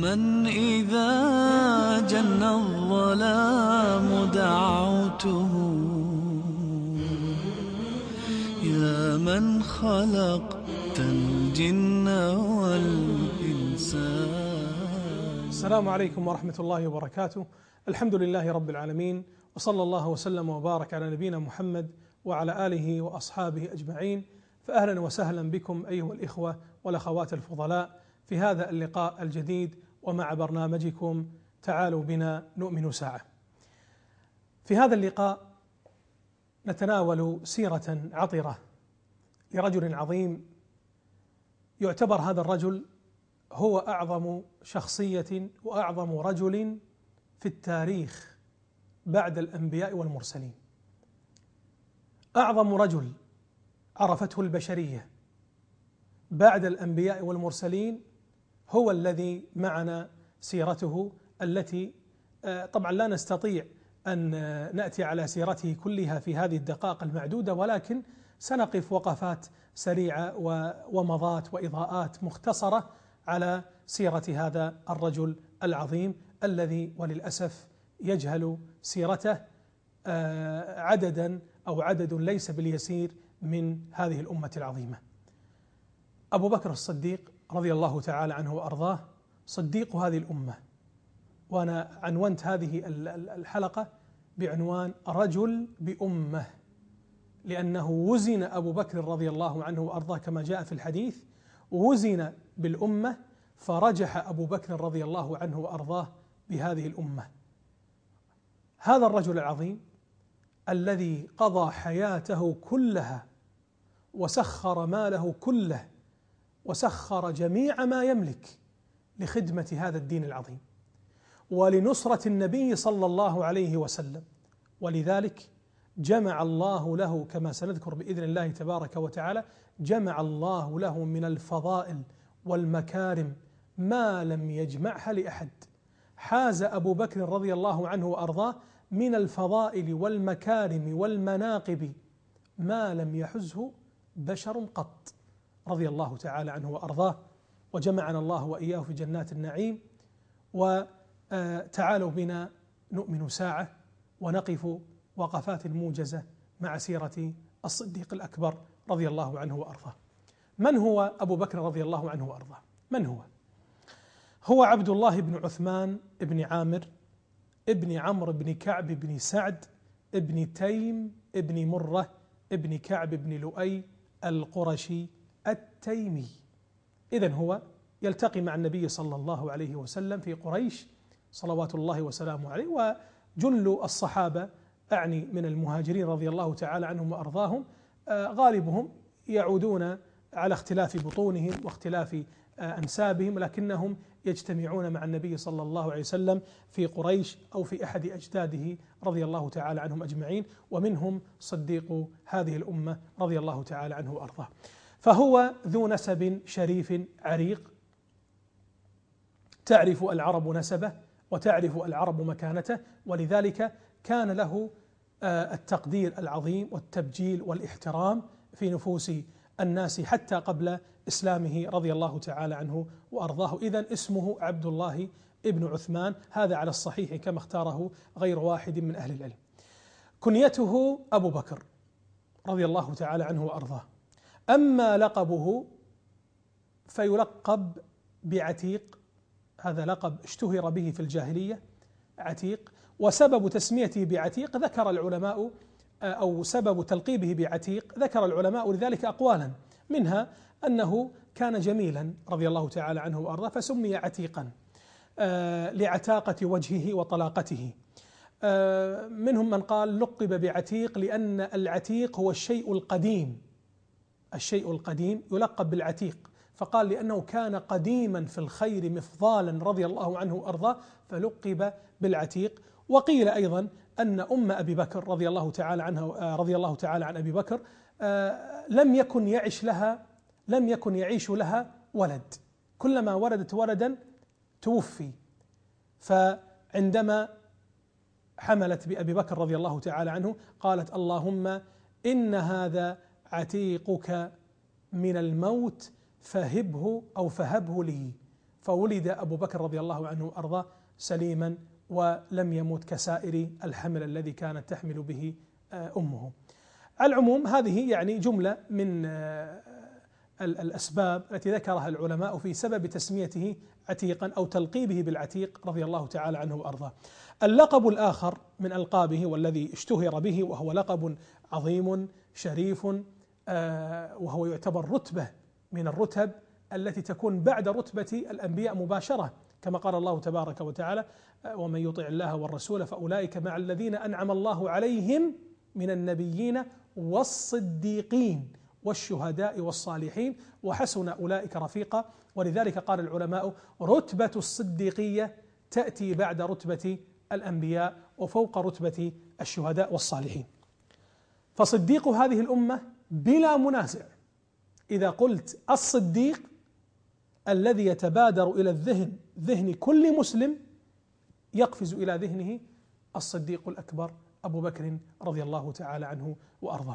من إذا جن الظلام دعوته، يا من خلقت الجن والإنسان. السلام عليكم ورحمة الله وبركاته. الحمد لله رب العالمين، وصلى الله وسلم وبارك على نبينا محمد وعلى آله وأصحابه أجمعين. فأهلا وسهلا بكم أيها الإخوة والأخوات الفضلاء في هذا اللقاء الجديد ومع برنامجكم تعالوا بنا نؤمن ساعة. في هذا اللقاء نتناول سيرة عطرة لرجل عظيم، يعتبر هذا الرجل هو أعظم شخصية وأعظم رجل في التاريخ بعد الأنبياء والمرسلين. أعظم رجل عرفته البشرية بعد الأنبياء والمرسلين هو الذي معنا سيرته، التي طبعا لا نستطيع أن نأتي على سيرته كلها في هذه الدقائق المعدودة، ولكن سنقف وقفات سريعة ومضات وإضاءات مختصرة على سيرة هذا الرجل العظيم الذي وللأسف يجهل سيرته عدد ليس باليسير من هذه الأمة العظيمة. أبو بكر الصديق رضي الله تعالى عنه وأرضاه صديق هذه الأمة، وأنا عنونت هذه الحلقة بعنوان رجل بأمة، لأنه وزن أبو بكر رضي الله عنه وأرضاه كما جاء في الحديث، وزن بالأمة فرجح أبو بكر رضي الله عنه وأرضاه بهذه الأمة. هذا الرجل العظيم الذي قضى حياته كلها وسخر ماله كله وسخر جميع ما يملك لخدمة هذا الدين العظيم ولنصرة النبي صلى الله عليه وسلم، ولذلك جمع الله له كما سنذكر بإذن الله تبارك وتعالى، جمع الله له من الفضائل والمكارم ما لم يجمعها لأحد. حاز أبو بكر رضي الله عنه وأرضاه من الفضائل والمكارم والمناقب ما لم يحزه بشر قط، رضي الله تعالى عنه وأرضاه، وجمعنا الله وإياه في جنات النعيم. وتعالوا بنا نؤمن ساعة ونقف وقفات موجزة مع سيرة الصديق الأكبر رضي الله عنه وأرضاه. من هو أبو بكر رضي الله عنه وأرضاه؟ من هو؟ هو عبد الله بن عثمان بن عامر ابن عمرو بن كعب بن سعد ابن تيم ابن مرة ابن كعب بن لؤي القرشي التيمي. إذن هو يلتقي مع النبي صلى الله عليه وسلم في قريش صلوات الله وسلامه عليه، وجل الصحابة أعني من المهاجرين رضي الله تعالى عنهم وأرضاهم غالبهم يعودون على اختلاف بطونهم واختلاف أنسابهم، لكنهم يجتمعون مع النبي صلى الله عليه وسلم في قريش أو في أحد أجداده رضي الله تعالى عنهم أجمعين، ومنهم صديق هذه الأمة رضي الله تعالى عنه وأرضاه. فهو ذو نسب شريف عريق، تعرف العرب نسبه وتعرف العرب مكانته، ولذلك كان له التقدير العظيم والتبجيل والاحترام في نفوس الناس حتى قبل إسلامه رضي الله تعالى عنه وأرضاه. إذن اسمه عبد الله ابن عثمان، هذا على الصحيح كما اختاره غير واحد من أهل العلم. كنيته أبو بكر رضي الله تعالى عنه وأرضاه. أما لقبه فيلقب بعتيق، هذا لقب اشتهر به في الجاهلية عتيق، وسبب تسميته بعتيق ذكر العلماء أو سبب تلقيبه بعتيق ذكر العلماء لذلك أقوالا، منها أنه كان جميلا رضي الله تعالى عنه وأرضاه فسمي عتيقا لعتاقة وجهه وطلاقته. منهم من قال لقب بعتيق لأن العتيق هو الشيء القديم، الشيء القديم يلقب بالعتيق، فقال لأنه كان قديما في الخير مفضالا رضي الله عنه وأرضاه فلقب بالعتيق. وقيل أيضا أن أم أبي بكر رضي الله تعالى عنها رضي الله تعالى عن أبي بكر لم يكن يعيش لها ولد، كلما ولدت ولدا توفي، فعندما حملت بأبي بكر رضي الله تعالى عنه قالت اللهم إن هذا عتيقك من الموت فهبه أو فهبه لي، فولد أبو بكر رضي الله عنه وأرضاه سليما ولم يمت كسائر الحمل الذي كانت تحمل به أمه. على العموم هذه يعني جملة من الأسباب التي ذكرها العلماء في سبب تسميته عتيقا أو تلقيبه بالعتيق رضي الله تعالى عنه وأرضاه. اللقب الآخر من ألقابه والذي اشتهر به وهو لقب عظيم شريف، وهو يعتبر رتبة من الرتب التي تكون بعد رتبة الأنبياء مباشرة، كما قال الله تبارك وتعالى: ومن يطع الله والرسول فأولئك مع الذين أنعم الله عليهم من النبيين والصديقين والشهداء والصالحين وحسن أولئك رفيقا. ولذلك قال العلماء: رتبة الصديقية تأتي بعد رتبة الأنبياء وفوق رتبة الشهداء والصالحين. فصديق هذه الأمة بلا منازع، إذا قلت الصديق الذي يتبادر إلى ذهن كل مسلم يقفز إلى ذهنه الصديق الأكبر أبو بكر رضي الله تعالى عنه وأرضاه.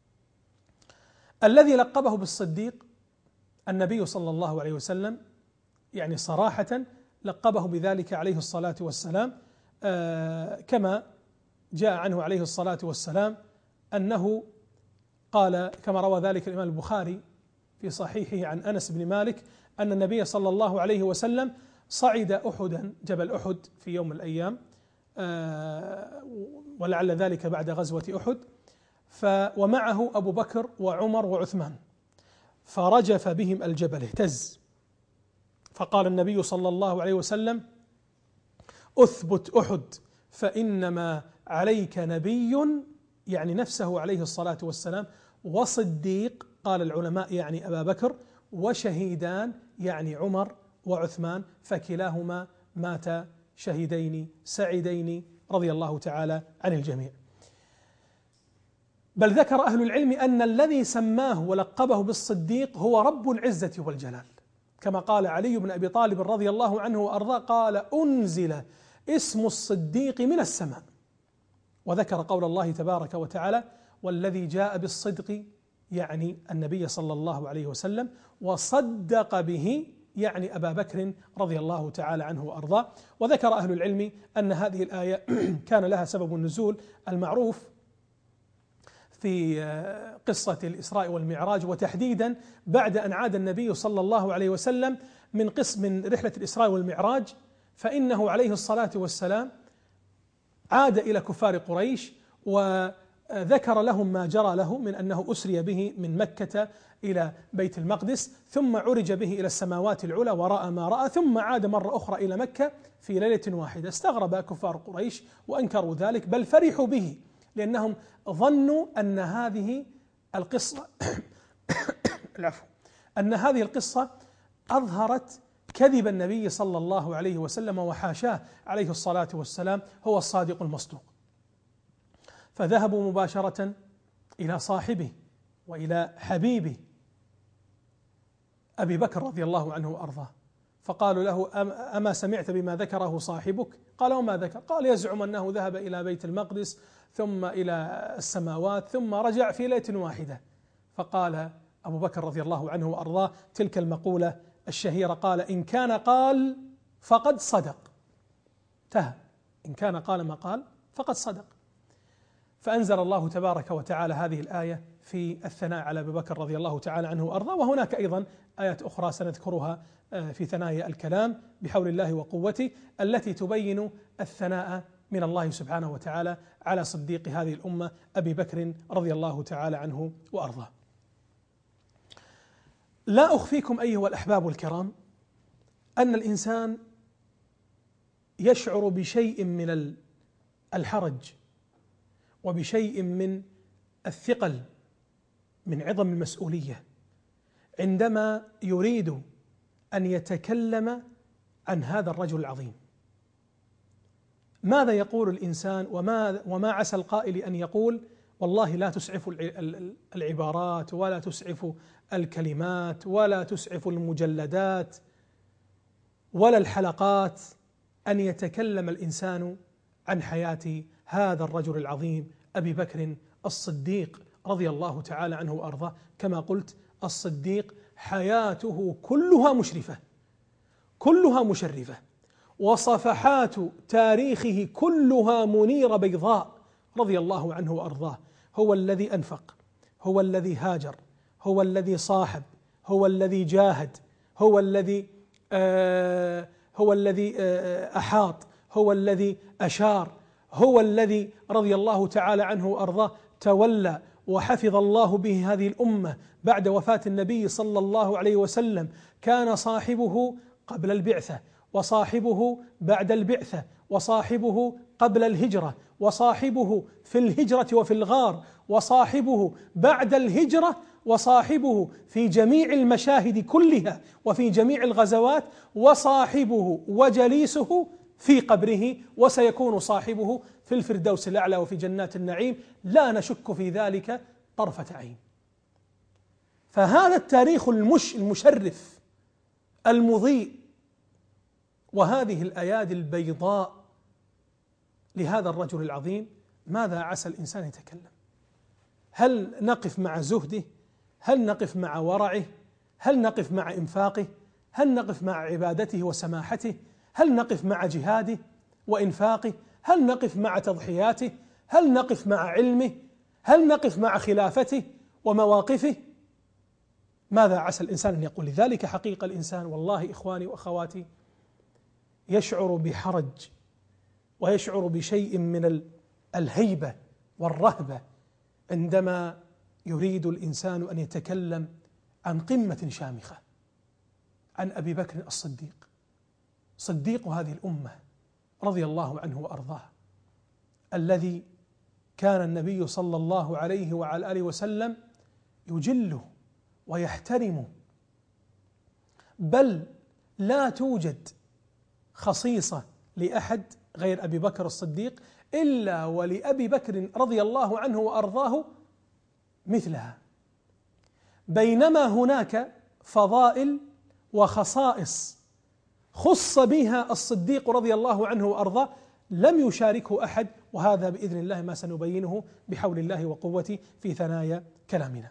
الذي لقبه بالصديق النبي صلى الله عليه وسلم، يعني صراحة لقبه بذلك عليه الصلاة والسلام، كما جاء عنه عليه الصلاة والسلام أنه قال، كما روى ذلك الإمام البخاري في صحيحه عن أنس بن مالك، أن النبي صلى الله عليه وسلم صعد أحدا، جبل أحد، في يوم من الأيام، ولعل ذلك بعد غزوة أحد، ومعه أبو بكر وعمر وعثمان، فرجف بهم الجبل، اهتز، فقال النبي صلى الله عليه وسلم: أثبت أحد فإنما عليك نبي، يعني نفسه عليه الصلاة والسلام، وصديق، قال العلماء يعني أبا بكر، وشهيدان يعني عمر وعثمان، فكلاهما مات شهيدين سعيدين رضي الله تعالى عن الجميع. بل ذكر أهل العلم أن الذي سماه ولقبه بالصديق هو رب العزة والجلال، كما قال علي بن أبي طالب رضي الله عنه وأرضاه: قال: أنزل اسم الصديق من السماء. وذكر قول الله تبارك وتعالى: والذي جاء بالصدق، يعني النبي صلى الله عليه وسلم، وصدق به، يعني أبا بكر رضي الله تعالى عنه وأرضاه. وذكر أهل العلم أن هذه الآية كان لها سبب النزول المعروف في قصة الإسراء والمعراج، وتحديدا بعد أن عاد النبي صلى الله عليه وسلم من رحلة الإسراء والمعراج، فإنه عليه الصلاة والسلام عاد إلى كفار قريش وذكر لهم ما جرى له من أنه أسري به من مكة إلى بيت المقدس، ثم عرج به إلى السماوات العلى ورأى ما رأى، ثم عاد مرة أخرى إلى مكة في ليلة واحدة. استغرب كفار قريش وأنكروا ذلك، بل فرحوا به، لأنهم ظنوا أن هذه القصة أن هذه القصة أظهرت كذب النبي صلى الله عليه وسلم، وحاشاه عليه الصلاة والسلام هو الصادق المصدوق. فذهبوا مباشرة إلى صاحبه وإلى حبيبه أبي بكر رضي الله عنه وأرضاه، فقالوا له: أما سمعت بما ذكره صاحبك؟ قال: وما ذكر؟ قال: يزعم أنه ذهب إلى بيت المقدس ثم إلى السماوات ثم رجع في ليلة واحدة. فقال أبو بكر رضي الله عنه وأرضاه تلك المقولة الشهيرة، قال: إن كان قال فقد صدق. إن كان قال ما قال فقد صدق. فأنزل الله تبارك وتعالى هذه الآية في الثناء على أبي بكر رضي الله تعالى عنه وأرضاه. وهناك أيضا آيات أخرى سنذكرها في ثنايا الكلام بحول الله وقوته، التي تبين الثناء من الله سبحانه وتعالى على صديق هذه الأمة أبي بكر رضي الله تعالى عنه وأرضاه. لا أخفيكم أيها الأحباب الكرام أن الإنسان يشعر بشيء من الحرج وبشيء من الثقل من عظم المسؤولية عندما يريد أن يتكلم عن هذا الرجل العظيم. ماذا يقول الإنسان وما عسى القائل أن يقول: والله لا تسعف العبارات ولا تسعف الكلمات ولا تسعف المجلدات ولا الحلقات أن يتكلم الإنسان عن حياة هذا الرجل العظيم أبي بكر الصديق رضي الله تعالى عنه وأرضاه. كما قلت، الصديق حياته كلها مشرفة، كلها مشرفة، وصفحات تاريخه كلها منيرة بيضاء رضي الله عنه وأرضاه. هو الذي أنفق، هو الذي هاجر، هو الذي صاحب، هو الذي جاهد، هو الذي أحاط، هو الذي أشار، هو الذي رضي الله تعالى عنه وأرضاه تولى وحفظ الله به هذه الأمة بعد وفاة النبي صلى الله عليه وسلم. كان صاحبه قبل البعثة، وصاحبه بعد البعثة، وصاحبه قبل الهجرة، وصاحبه في الهجرة وفي الغار، وصاحبه بعد الهجرة، وصاحبه في جميع المشاهد كلها وفي جميع الغزوات، وصاحبه وجليسه في قبره، وسيكون صاحبه في الفردوس الأعلى وفي جنات النعيم، لا نشك في ذلك طرفة عين. فهذا التاريخ المشرف المضيء، وهذه الأيادي البيضاء لهذا الرجل العظيم، ماذا عسى الإنسان يتكلم؟ هل نقف مع زهده؟ هل نقف مع ورعه؟ هل نقف مع إنفاقه؟ هل نقف مع عبادته وسماحته؟ هل نقف مع جهاده وإنفاقه؟ هل نقف مع تضحياته؟ هل نقف مع علمه؟ هل نقف مع خلافته ومواقفه؟ ماذا عسى الإنسان أن يقول؟ لذلك حقيقة الإنسان والله إخواني وأخواتي يشعر بحرج ويشعر بشيء من الهيبة والرهبة عندما يريد الإنسان أن يتكلم عن قمة شامخة، عن أبي بكر الصديق، صديق هذه الأمة رضي الله عنه وأرضاه، الذي كان النبي صلى الله عليه وعلى آله وسلم يجله ويحترمه، بل لا توجد خصيصة لأحد غير أبي بكر الصديق إلا ولأبي بكر رضي الله عنه وأرضاه مثلها، بينما هناك فضائل وخصائص خص بها الصديق رضي الله عنه وأرضاه لم يشاركه أحد، وهذا بإذن الله ما سنبينه بحول الله وقوته في ثنايا كلامنا.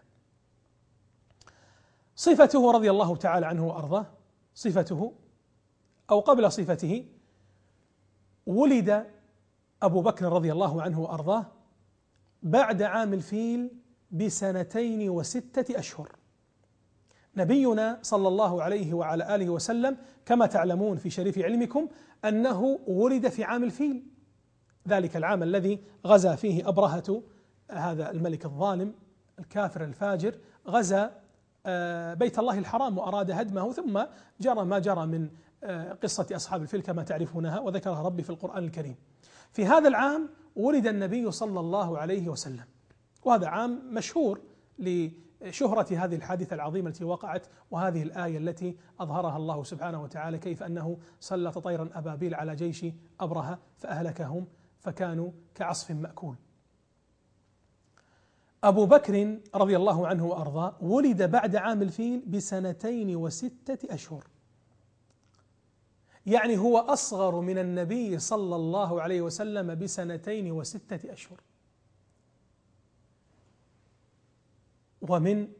صفته رضي الله تعالى عنه وأرضاه، صفته أو قبل صفته، ولد أبو بكر رضي الله عنه وأرضاه بعد عام الفيل ب2 و6 أشهر. نبينا صلى الله عليه وعلى آله وسلم كما تعلمون في شريف علمكم أنه ولد في عام الفيل، ذلك العام الذي غزا فيه أبرهة هذا الملك الظالم الكافر الفاجر، غزا بيت الله الحرام وأراد هدمه، ثم جرى ما جرى من قصة أصحاب الفيل كما تعرفونها وذكرها ربي في القرآن الكريم. في هذا العام ولد النبي صلى الله عليه وسلم، وهذا عام مشهور لشهرة هذه الحادثة العظيمة التي وقعت، وهذه الآية التي أظهرها الله سبحانه وتعالى: كيف أنه سلط طيرا أبابيل على جيش أبرهة فأهلكهم فكانوا كعصف مأكول. أبو بكر رضي الله عنه وأرضاه ولد بعد عام الفيل ب2 و6 أشهر، يعني هو أصغر من النبي صلى الله عليه وسلم ب2 و6 أشهر. ومن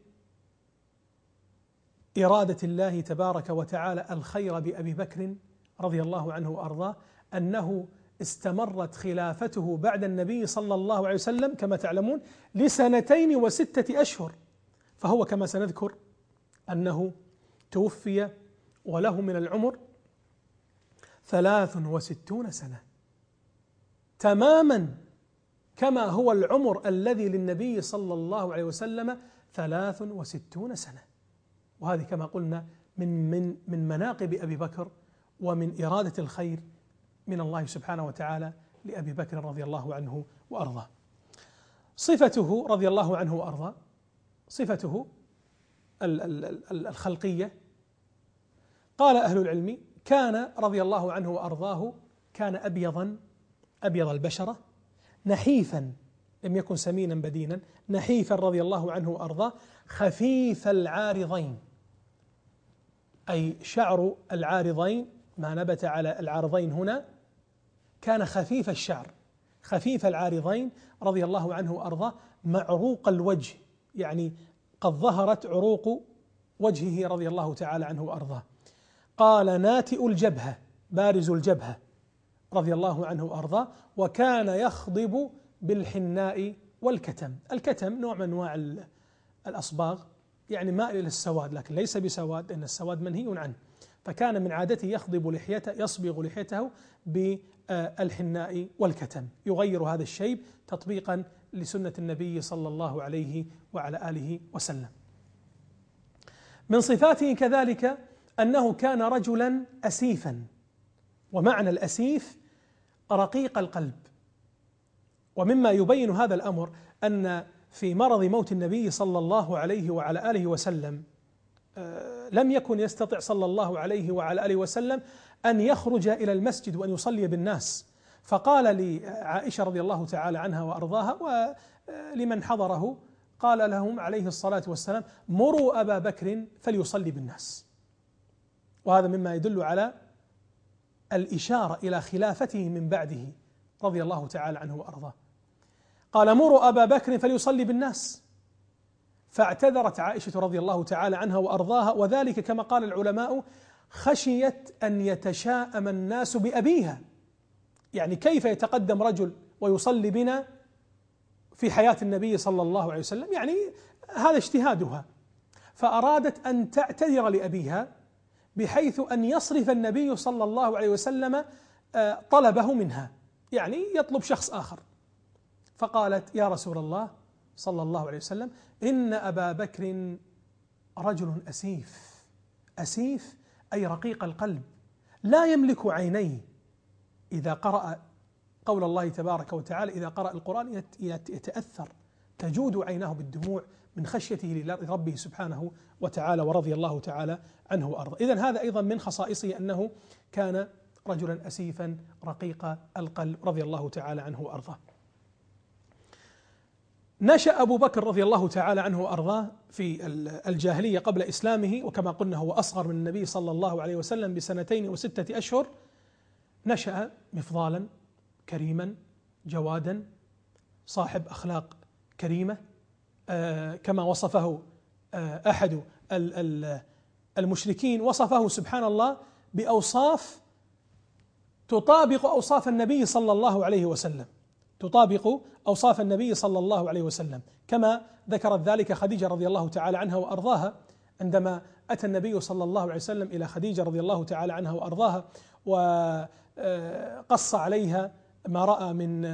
إرادة الله تبارك وتعالى الخير بأبي بكر رضي الله عنه وأرضاه أنه استمرت خلافته بعد النبي صلى الله عليه وسلم كما تعلمون ل2 و6 أشهر، فهو كما سنذكر أنه توفي وله من العمر 63 سنة، تماما كما هو العمر الذي للنبي صلى الله عليه وسلم 63 سنة. وهذه كما قلنا من مناقب أبي بكر ومن إرادة الخير من الله سبحانه وتعالى لأبي بكر رضي الله عنه وأرضاه. صفته رضي الله عنه وأرضاه، صفته الخلقية، قال أهل العلم: كان رضي الله عنه وأرضاه كان أبيض البشرة، نحيفا، لم يكن سمينا بدينا، نحيفا رضي الله عنه وأرضاه، خفيف العارضين، أي شعر العارضين ما نبت على العارضين هنا كان خفيف الشعر، خفيف العارضين رضي الله عنه وأرضاه، معروق الوجه، يعني قد ظهرت عروق وجهه رضي الله تعالى عنه وأرضاه. قال ناتئ الجبهة بارز الجبهة رضي الله عنه وأرضاه، وكان يخضب بالحناء والكتم. الكتم نوع من أنواع الأصباغ، يعني مائل إلى السواد لكن ليس بسواد، لأن السواد منهي عنه، فكان من عادته يخضب لحيته، يصبغ لحيته بالحناء والكتم، يغير هذا الشيب تطبيقا لسنة النبي صلى الله عليه وعلى آله وسلم. من صفاته كذلك أنه كان رجلا أسيفا، ومعنى الأسيف رقيق القلب. ومما يبين هذا الأمر أن في مرض موت النبي صلى الله عليه وعلى آله وسلم لم يكن يستطع صلى الله عليه وعلى آله وسلم أن يخرج إلى المسجد وأن يصلي بالناس، فقال لعائشة رضي الله تعالى عنها وأرضاها ولمن حضره، قال لهم عليه الصلاة والسلام: مروا أبا بكر فليصلي بالناس. وهذا مما يدل على الإشارة إلى خلافته من بعده رضي الله تعالى عنه وأرضاه. قال: مروا أبا بكر فليصلي بالناس. فاعتذرت عائشة رضي الله تعالى عنها وأرضاها، وذلك كما قال العلماء خشيت أن يتشاءم الناس بأبيها، يعني كيف يتقدم رجل ويصلي بنا في حياة النبي صلى الله عليه وسلم، يعني هذا اجتهادها، فأرادت أن تعتذر لأبيها بحيث أن يصرف النبي صلى الله عليه وسلم طلبه منها، يعني يطلب شخص آخر. فقالت: يا رسول الله صلى الله عليه وسلم، إن أبا بكر رجل أسيف. أسيف أي رقيق القلب، لا يملك عينيه. إذا قرأ قول الله تبارك وتعالى: إذا قرأ القرآن يتأثر، تجود عيناه بالدموع من خشيته لربه سبحانه وتعالى، ورضي الله تعالى عنه وأرضاه. إذن هذا أيضا من خصائصه أنه كان رجلا أسيفا رقيق القلب رضي الله تعالى عنه وأرضاه. نشأ أبو بكر رضي الله تعالى عنه وأرضاه في الجاهلية قبل إسلامه، وكما قلنا هو أصغر من النبي صلى الله عليه وسلم ب2 و6 أشهر. نشأ مفضالا كريما جوادا صاحب أخلاق كريمة، كما وصفه أحد المشركين، وصفه سبحان الله بأوصاف تطابق أوصاف النبي صلى الله عليه وسلم، تطابق أوصاف النبي صلى الله عليه وسلم، كما ذكرت ذلك خديجة رضي الله تعالى عنها وأرضاها عندما أتى النبي صلى الله عليه وسلم إلى خديجة رضي الله تعالى عنها وأرضاها وقص عليها ما رأى من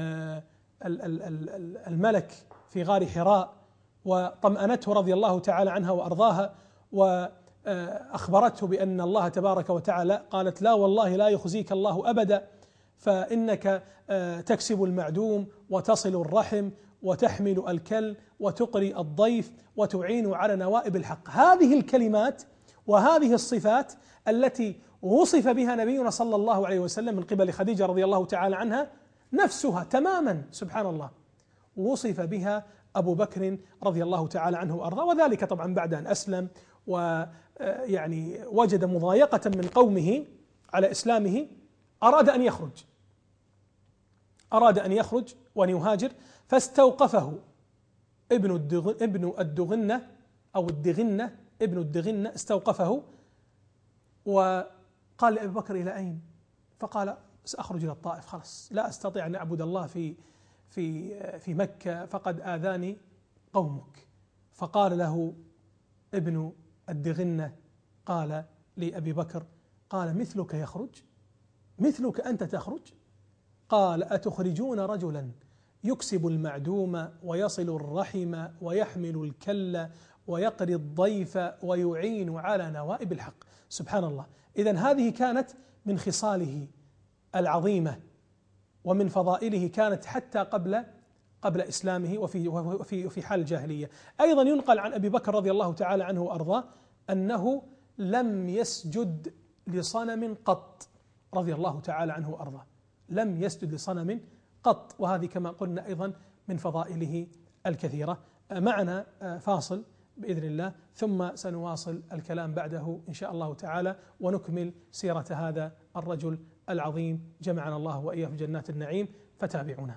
الملك في غار حراء، وطمأنته رضي الله تعالى عنها وأرضاها، وأخبرته بأن الله تبارك وتعالى قالت: لا والله لا يخزيك الله أبدا، فإنك تكسب المعدوم وتصل الرحم وتحمل الكل وتقري الضيف وتعين على نوائب الحق. هذه الكلمات وهذه الصفات التي وصف بها نبينا صلى الله عليه وسلم من قبل خديجة رضي الله تعالى عنها نفسها تماما سبحان الله وصف بها أبو بكر رضي الله تعالى عنه وأرضاه، وذلك طبعا بعد أن أسلم ويعني وجد مضايقة من قومه على إسلامه، أراد أن يخرج وأن يهاجر، فاستوقفه ابن الدغنة أو الدغنة، ابن الدغنة استوقفه وقال لأبي بكر: إلى أين؟ فقال: سأخرج إلى الطائف، خلاص لا أستطيع أن أعبد الله في مكة، فقد آذاني قومك. فقال له ابن الدغنة، قال لأبي بكر، قال: مثلك يخرج؟ مثلك أنت تخرج؟ قال: أتخرجون رجلا يكسب المعدوم ويصل الرحم ويحمل الكل ويقري الضيف ويعين على نوائب الحق. سبحان الله. إذن هذه كانت من خصاله العظيمة ومن فضائله، كانت حتى قبل إسلامه وفي حال الجاهلية. أيضا ينقل عن أبي بكر رضي الله تعالى عنه وأرضاه أنه لم يسجد لصنم قط رضي الله تعالى عنه وأرضاه، لم يسجد لصنم قط، وهذه كما قلنا أيضا من فضائله الكثيرة. معنا فاصل بإذن الله، ثم سنواصل الكلام بعده إن شاء الله تعالى، ونكمل سيرة هذا الرجل العظيم، جمعنا الله وإياه في جنات النعيم، فتابعونا.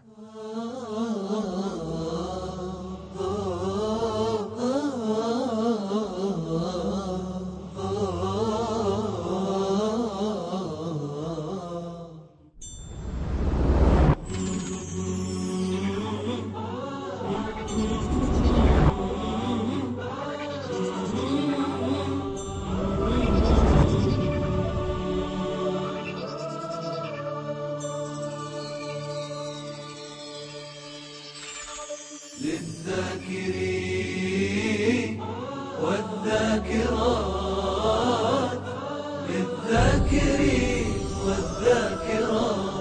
للذاكرين والذاكرات، للذاكرين والذاكرات.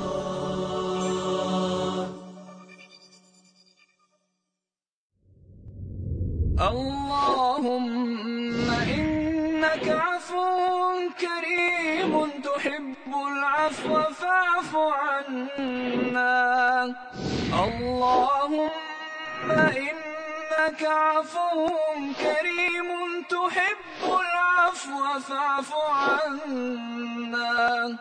اللهم إنك عفو كريم تحب العفو فاعف عنا. اللهم إنك عفو كريم تحب العفو فاعف عنا.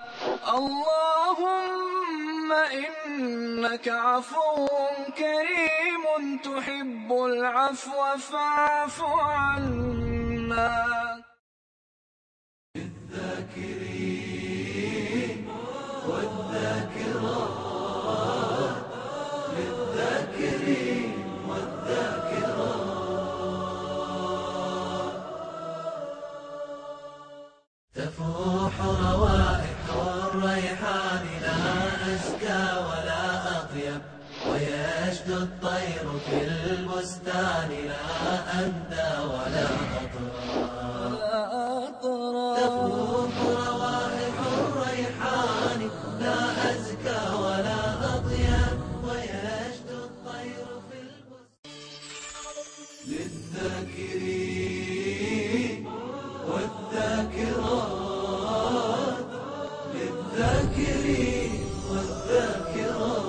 اللهم إنك عفو كريم تحب العفو فاعف عنا. للذاكرين والذاكرات، للذاكرين والذاكرات. تفوح روائح الريحان لا أزكى ولا أطيب، ويشد الطير في البستان لا أندى ولا أطرى. تفوح روائح الريحان لا أزكى ولا أطيب، ويشد الطير في البستان. للذاكرين والذاكرات، للذاكرين والذاكرات.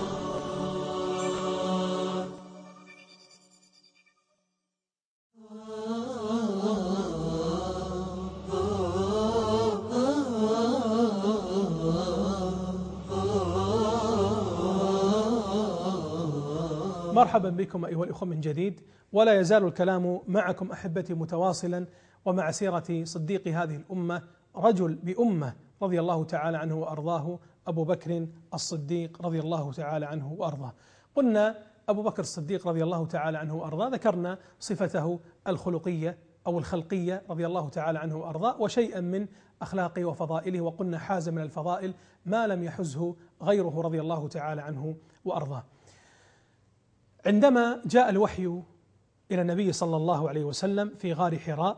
مرحبا بكم أيها الأخوة من جديد، ولا يزال الكلام معكم أحبتي متواصلا ومع سيرة صديق هذه الأمة، رجل بأمة رضي الله تعالى عنه وأرضاه، أبو بكر الصديق رضي الله تعالى عنه وأرضاه. قلنا أبو بكر الصديق رضي الله تعالى عنه وأرضاه، ذكرنا صفته الخلقية أو الخلقية رضي الله تعالى عنه وأرضاه، وشيئا من أخلاقه وفضائله، وقلنا حاز من الفضائل ما لم يحزه غيره رضي الله تعالى عنه وأرضاه. عندما جاء الوحي إلى النبي صلى الله عليه وسلم في غار حراء،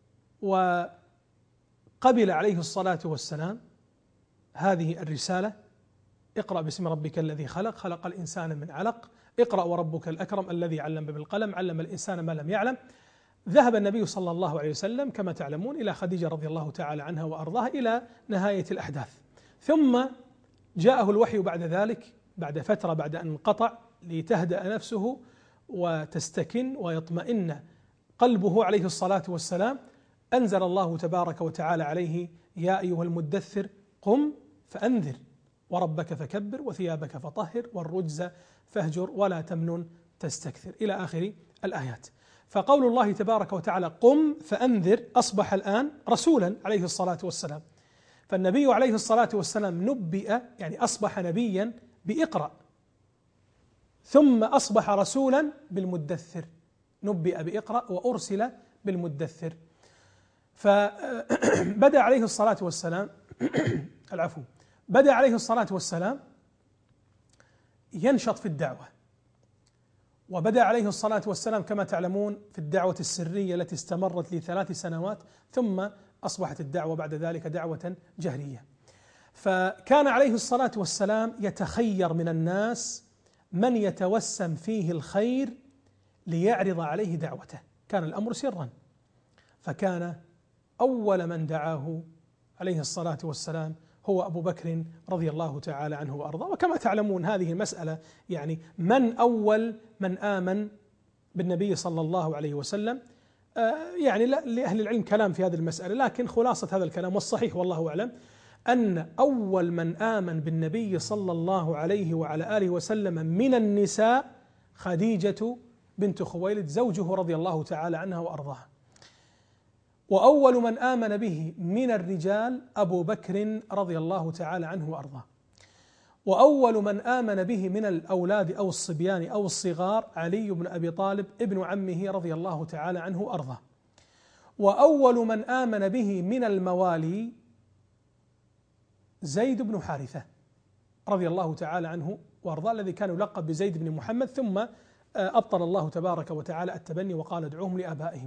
وقبل عليه الصلاة والسلام هذه الرسالة: اقرأ باسم ربك الذي خلق، خلق الإنسان من علق، اقرأ وربك الأكرم الذي علم بالقلم، علم الإنسان ما لم يعلم. ذهب النبي صلى الله عليه وسلم كما تعلمون إلى خديجة رضي الله تعالى عنها وأرضاها إلى نهاية الأحداث، ثم جاءه الوحي بعد ذلك بعد فترة، بعد أن انقطع، لتهدأ نفسه وتستكن ويطمئن قلبه عليه الصلاة والسلام. أنزل الله تبارك وتعالى عليه: يا أيها المدثر قم فأنذر وربك فكبر وثيابك فطهر والرجز فاهجر ولا تمنن تستكثر، إلى آخر الآيات. فقول الله تبارك وتعالى قم فأنذر أصبح الآن رسولا عليه الصلاة والسلام. فالنبي عليه الصلاة والسلام نبئ، يعني أصبح نبيا بإقرأ، ثم أصبح رسولا بالمدثر، نبئ بإقرأ وأرسل بالمدثر. فبدأ عليه الصلاة والسلام العفو بدأ عليه الصلاة والسلام ينشط في الدعوة، وبدأ عليه الصلاة والسلام كما تعلمون في الدعوة السرية التي استمرت ل3 سنوات، ثم أصبحت الدعوة بعد ذلك دعوة جهرية. فكان عليه الصلاة والسلام يتخير من الناس من يتوسم فيه الخير ليعرض عليه دعوته، كان الأمر سرا. فكان أول من دعاه عليه الصلاة والسلام هو أبو بكر رضي الله تعالى عنه وأرضاه. وكما تعلمون هذه المسألة، يعني من أول من آمن بالنبي صلى الله عليه وسلم، يعني لأهل العلم كلام في هذه المسألة، لكن خلاصة هذا الكلام والصحيح والله أعلم أن أول من آمن بالنبي صلى الله عليه وعلى آله وسلم من النساء خديجة بنت خويلد زوجه رضي الله تعالى عنها وأرضاها. وأول من آمن به من الرجال أبو بكر رضي الله تعالى عنه وأرضاه. وأول من آمن به من الأولاد أو الصبيان أو الصغار علي بن أبي طالب ابن عمه رضي الله تعالى عنه وأرضاه. وأول من آمن به من الموالي زيد بن حارثة رضي الله تعالى عنه وأرضاه، الذي كان يلقب بزيد بن محمد، ثم أبطل الله تبارك وتعالى التبني وقال ادعوهم لآبائهم.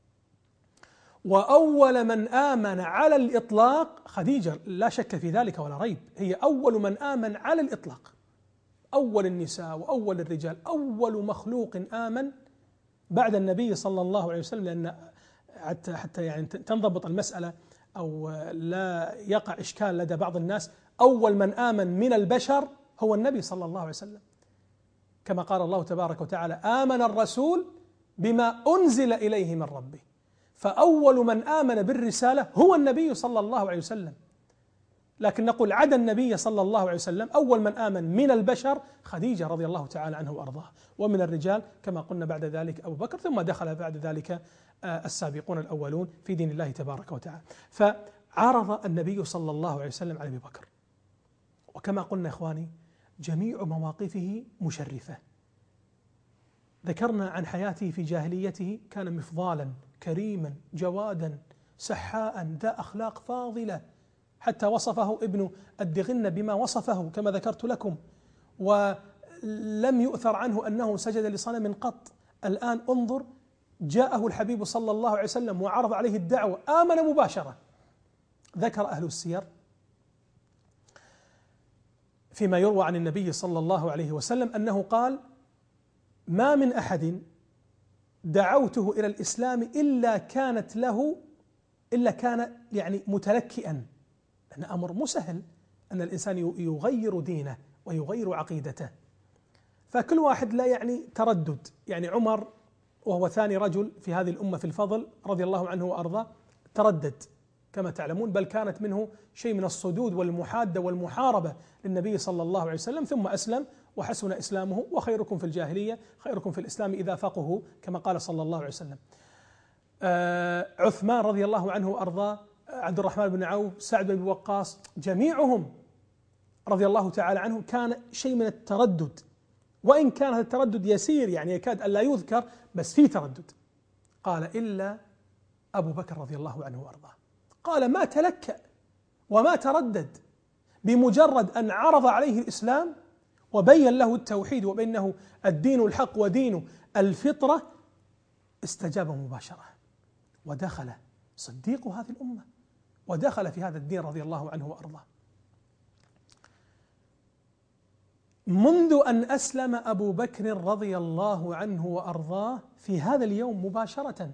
وأول من آمن على الإطلاق خديجة، لا شك في ذلك ولا ريب، هي أول من آمن على الإطلاق، أول النساء وأول الرجال، أول مخلوق آمن بعد النبي صلى الله عليه وسلم، لأن حتى يعني تنضبط المسألة أو لا يقع إشكال لدى بعض الناس، أول من آمن من البشر هو النبي صلى الله عليه وسلم، كما قال الله تبارك وتعالى آمن الرسول بما أنزل إليه من ربه، فأول من آمن بالرسالة هو النبي صلى الله عليه وسلم. لكن نقول عدا النبي صلى الله عليه وسلم أول من آمن من البشر خديجة رضي الله تعالى عنه وأرضاه، ومن الرجال كما قلنا بعد ذلك أبو بكر، ثم دخل بعد ذلك السابقون الأولون في دين الله تبارك وتعالى. فعرض النبي صلى الله عليه وسلم على أبي بكر، وكما قلنا إخواني جميع مواقفه مشرفة. ذكرنا عن حياته في جاهليته، كان مفضالا كريما جوادا سحاء ذا أخلاق فاضلة، حتى وصفه ابن الدغنة بما وصفه كما ذكرت لكم، ولم يؤثر عنه أنه سجد لصنم قط. الآن انظر، جاءه الحبيب صلى الله عليه وسلم وعرض عليه الدعوة، آمن مباشرة. ذكر أهل السير فيما يروى عن النبي صلى الله عليه وسلم أنه قال ما من أحد دعوته إلى الإسلام إلا كان يعني متلكئا، لأن أمر مسهل أن الإنسان يغير دينه ويغير عقيدته، فكل واحد لا يعني تردد. يعني عمر وهو ثاني رجل في هذه الأمة في الفضل رضي الله عنه وأرضاه تردد كما تعلمون، بل كانت منه شيء من الصدود والمحادة والمحاربة للنبي صلى الله عليه وسلم، ثم أسلم وحسن إسلامه. وخيركم في الجاهلية خيركم في الإسلام إذا فقهوا كما قال صلى الله عليه وسلم. عثمان رضي الله عنه وأرضاه، عبد الرحمن بن عوف، سعد بن وقاص، جميعهم رضي الله تعالى عنهم كان شيء من التردد، وإن كان هذا التردد يسير يعني يكاد أن لا يذكر، بس فيه تردد. قال إلا أبو بكر رضي الله عنه وأرضاه، قال ما تلكأ وما تردد، بمجرد أن عرض عليه الإسلام وبين له التوحيد وبينه الدين الحق ودين الفطرة استجاب مباشرة، ودخل صديق هذه الأمة ودخل في هذا الدين رضي الله عنه وأرضاه. منذ أن أسلم أبو بكر رضي الله عنه وأرضاه في هذا اليوم مباشرة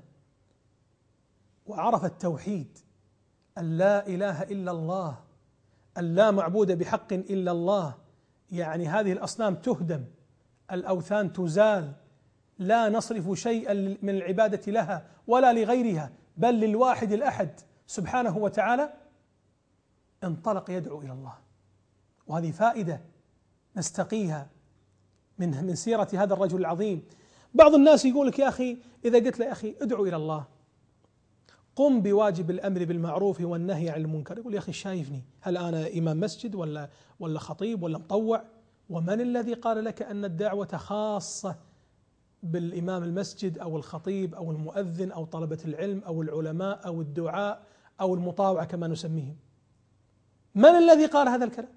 وعرف التوحيد، أن لا إله إلا الله، أن لا معبود بحق إلا الله، يعني هذه الأصنام تهدم، الأوثان تزال، لا نصرف شيئا من العبادة لها ولا لغيرها بل للواحد الأحد سبحانه وتعالى، انطلق يدعو إلى الله. وهذه فائدة نستقيها من سيرة هذا الرجل العظيم. بعض الناس يقول لك يا أخي، إذا قلت له يا أخي ادعو إلى الله، قم بواجب الأمر بالمعروف والنهي عن المنكر، يقول يا أخي شايفني هل أنا إمام مسجد ولا خطيب ولا مطوع؟ ومن الذي قال لك أن الدعوة خاصة بالإمام المسجد أو الخطيب أو المؤذن أو طلبة العلم أو العلماء أو الدعاء أو المطاوعة كما نسميهم؟ من الذي قال هذا الكلام؟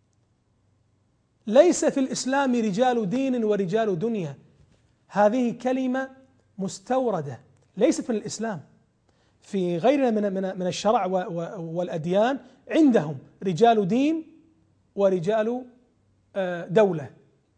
ليس في الإسلام رجال دين ورجال دنيا، هذه كلمة مستوردة ليست من الإسلام. في غيرنا من الشرع والأديان عندهم رجال دين ورجال دولة،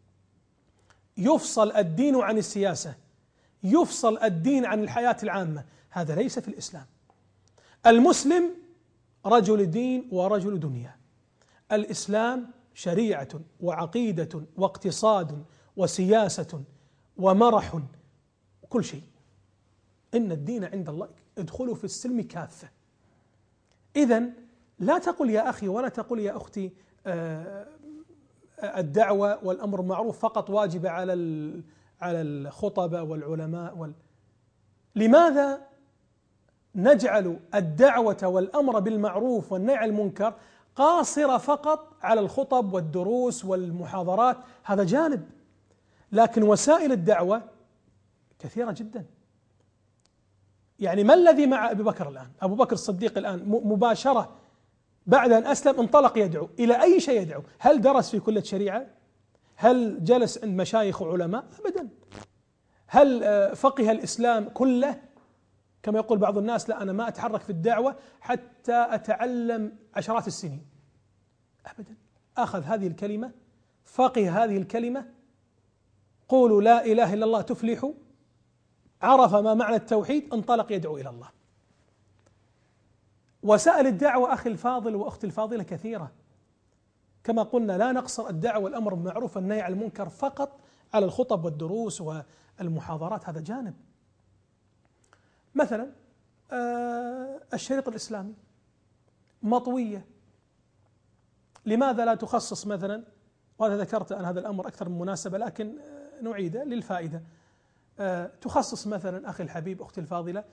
يفصل الدين عن السياسة، يفصل الدين عن الحياة العامة، هذا ليس في الإسلام. المسلم رجل دين ورجل دنيا، الإسلام شريعة وعقيدة واقتصاد وسياسة ومرح وكل شيء. إن الدين عند الله، ادخلوا في السلم كافة. إذن لا تقل يا أخي ولا تقل يا أختي الدعوة والأمر بالمعروف فقط واجب على الخطباء والعلماء لماذا نجعل الدعوة والأمر بالمعروف والنهي عن المنكر قاصرة فقط على الخطب والدروس والمحاضرات؟ هذا جانب، لكن وسائل الدعوة كثيرة جدا. يعني ما الذي مع أبي بكر الآن؟ أبو بكر الصديق الآن مباشرة بعد أن أسلم انطلق يدعو إلى أي شيء يدعو؟ هل درس في كلية شريعة؟ هل جلس عند مشايخ وعلماء؟ أبدا. هل فقه الإسلام كله؟ كما يقول بعض الناس: لا، أنا ما أتحرك في الدعوة حتى أتعلم عشرات السنين. أبدا. أخذ هذه الكلمة، فقه هذه الكلمة، قولوا لا إله إلا الله تفلحوا، عرف ما معنى التوحيد، انطلق يدعو إلى الله. وسائل الدعوة أخي الفاضل وأختي الفاضلة كثيرة، كما قلنا لا نقصر الدعوة والأمر بالمعروف والنهي عن المنكر فقط على الخطب والدروس والمحاضرات، هذا جانب. مثلا الشريط الإسلامي مطوية، لماذا لا تخصص مثلا، وأنا ذكرت أن هذا الأمر أكثر من مناسبة لكن نعيده للفائدة، تخصص مثلا أخي الحبيب أختي الفاضلة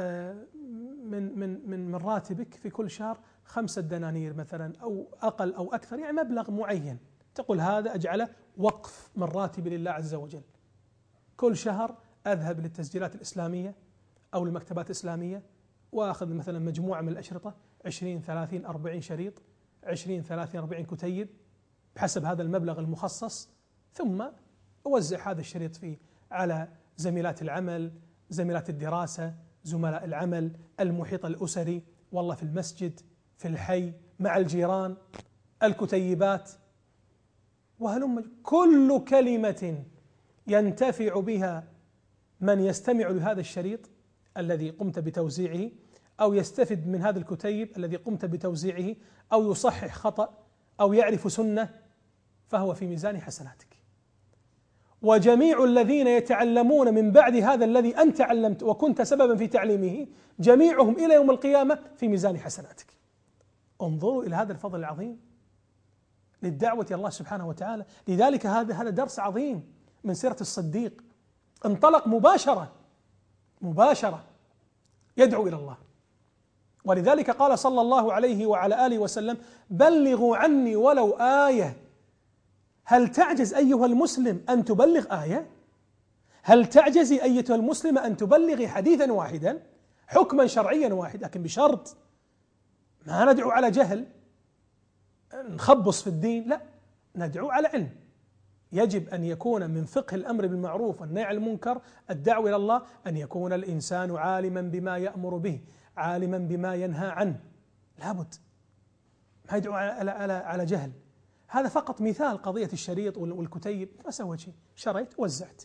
من راتبك في كل شهر 5 دنانير مثلا أو أقل أو أكثر، يعني مبلغ معين، تقول هذا أجعله وقف من راتبي لله عز وجل. كل شهر أذهب للتسجيلات الإسلامية أو المكتبات الإسلامية وأخذ مثلا مجموعة من الأشرطة، 20 30 40 شريط، 20 30 40 كتيب بحسب هذا المبلغ المخصص، ثم أوزع هذا الشريط على زميلات العمل، زميلات الدراسة، زملاء العمل، المحيط الأسري، والله في المسجد، في الحي، مع الجيران، الكتيبات، وهلم. كل كلمة ينتفع بها من يستمع لهذا الشريط الذي قمت بتوزيعه، أو يستفد من هذا الكتيب الذي قمت بتوزيعه، أو يصحح خطأ أو يعرف سنة، فهو في ميزان حسناتك. وجميع الذين يتعلمون من بعد هذا الذي أنت علمت وكنت سببا في تعليمه، جميعهم إلى يوم القيامة في ميزان حسناتك. انظروا إلى هذا الفضل العظيم للدعوة إلى الله سبحانه وتعالى. لذلك هذا درس عظيم من سيرة الصديق، انطلق مباشرة يدعو إلى الله. ولذلك قال صلى الله عليه وعلى آله وسلم: بلغوا عني ولو آية. هل تعجز أيها المسلم أن تبلغ آية؟ هل تعجزي أيتها المسلمة أن تبلغي حديثا واحدا، حكما شرعيا واحد؟ لكن بشرط ما ندعو على جهل نخبص في الدين، لا، ندعو على علم. يجب أن يكون من فقه الأمر بالمعروف والنهي عن المنكر الدعوة إلى الله أن يكون الإنسان عالما بما يأمر به، عالما بما ينهى عنه، لابد، ما يدعو على جهل. هذا فقط مثال، قضية الشريط والكتيب، ما سويت شيء، شريت وزعت.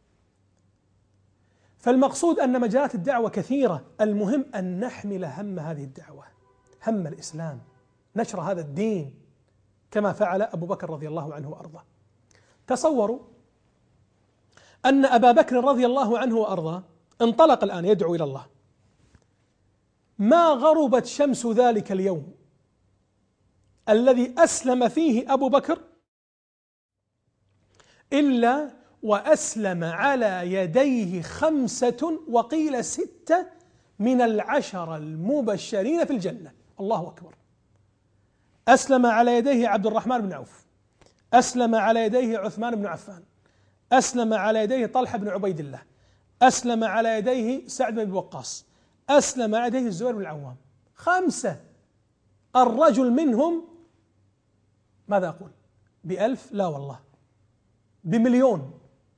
فالمقصود أن مجالات الدعوة كثيرة، المهم أن نحمل هم هذه الدعوة، هم الإسلام، نشر هذا الدين كما فعل أبو بكر رضي الله عنه وأرضاه. تصوروا أن أبا بكر رضي الله عنه وأرضاه انطلق الآن يدعو إلى الله، ما غربت شمس ذلك اليوم الذي أسلم فيه أبو بكر إلا وأسلم على يديه 5 وقيل 6 من 10 المبشرين في الجنة. الله أكبر. أسلم على يديه عبد الرحمن بن عوف، أسلم على يديه عثمان بن عفان، أسلم على يديه طلحة بن عبيد الله، أسلم على يديه سعد بن وقاص، أسلم على يديه الزبير بن العوام. 5. الرجل منهم ماذا أقول؟ ب1000؟ لا والله، ب1,000,000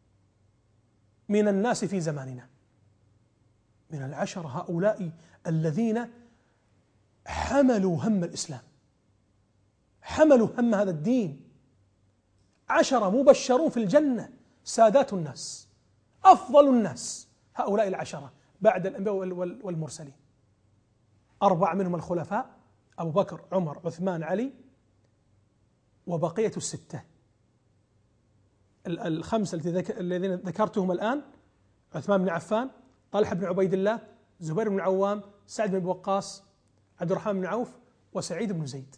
من الناس في زماننا، من 10 هؤلاء الذين حملوا هم الإسلام، حملوا هم هذا الدين. 10 مبشرون في الجنة، سادات الناس، أفضل الناس، هؤلاء 10 بعد الأنبياء والمرسلين. 4 منهم الخلفاء، أبو بكر، عمر، عثمان، علي، وبقية 6 ال5 الذين ذكرتهم الآن: عثمان بن عفان، طلحة بن عبيد الله، زبير بن العوام، سعد بن وقاص، عبد الرحمن بن عوف، وسعيد بن زيد.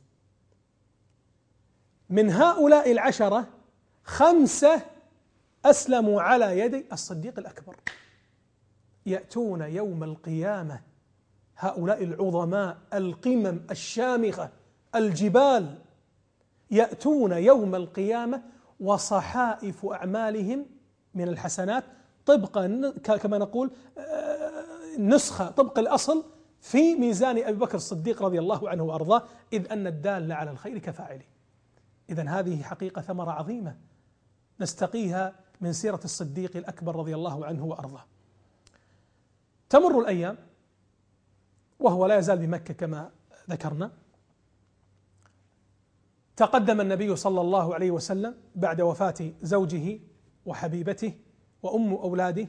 من هؤلاء 10 5 أسلموا على يدي الصديق الأكبر. يأتون يوم القيامة هؤلاء العظماء، القمم الشامخة، الجبال، يأتون يوم القيامة وصحائف أعمالهم من الحسنات طبقا كما نقول نسخة طبق الأصل في ميزان أبي بكر الصديق رضي الله عنه وأرضاه، إذ أن الدال على الخير كفاعله. إذن هذه حقيقة ثمرة عظيمة نستقيها من سيرة الصديق الأكبر رضي الله عنه وأرضاه. تمر الأيام وهو لا يزال بمكة كما ذكرنا. تقدم النبي صلى الله عليه وسلم بعد وفاة زوجه وحبيبته وأم أولاده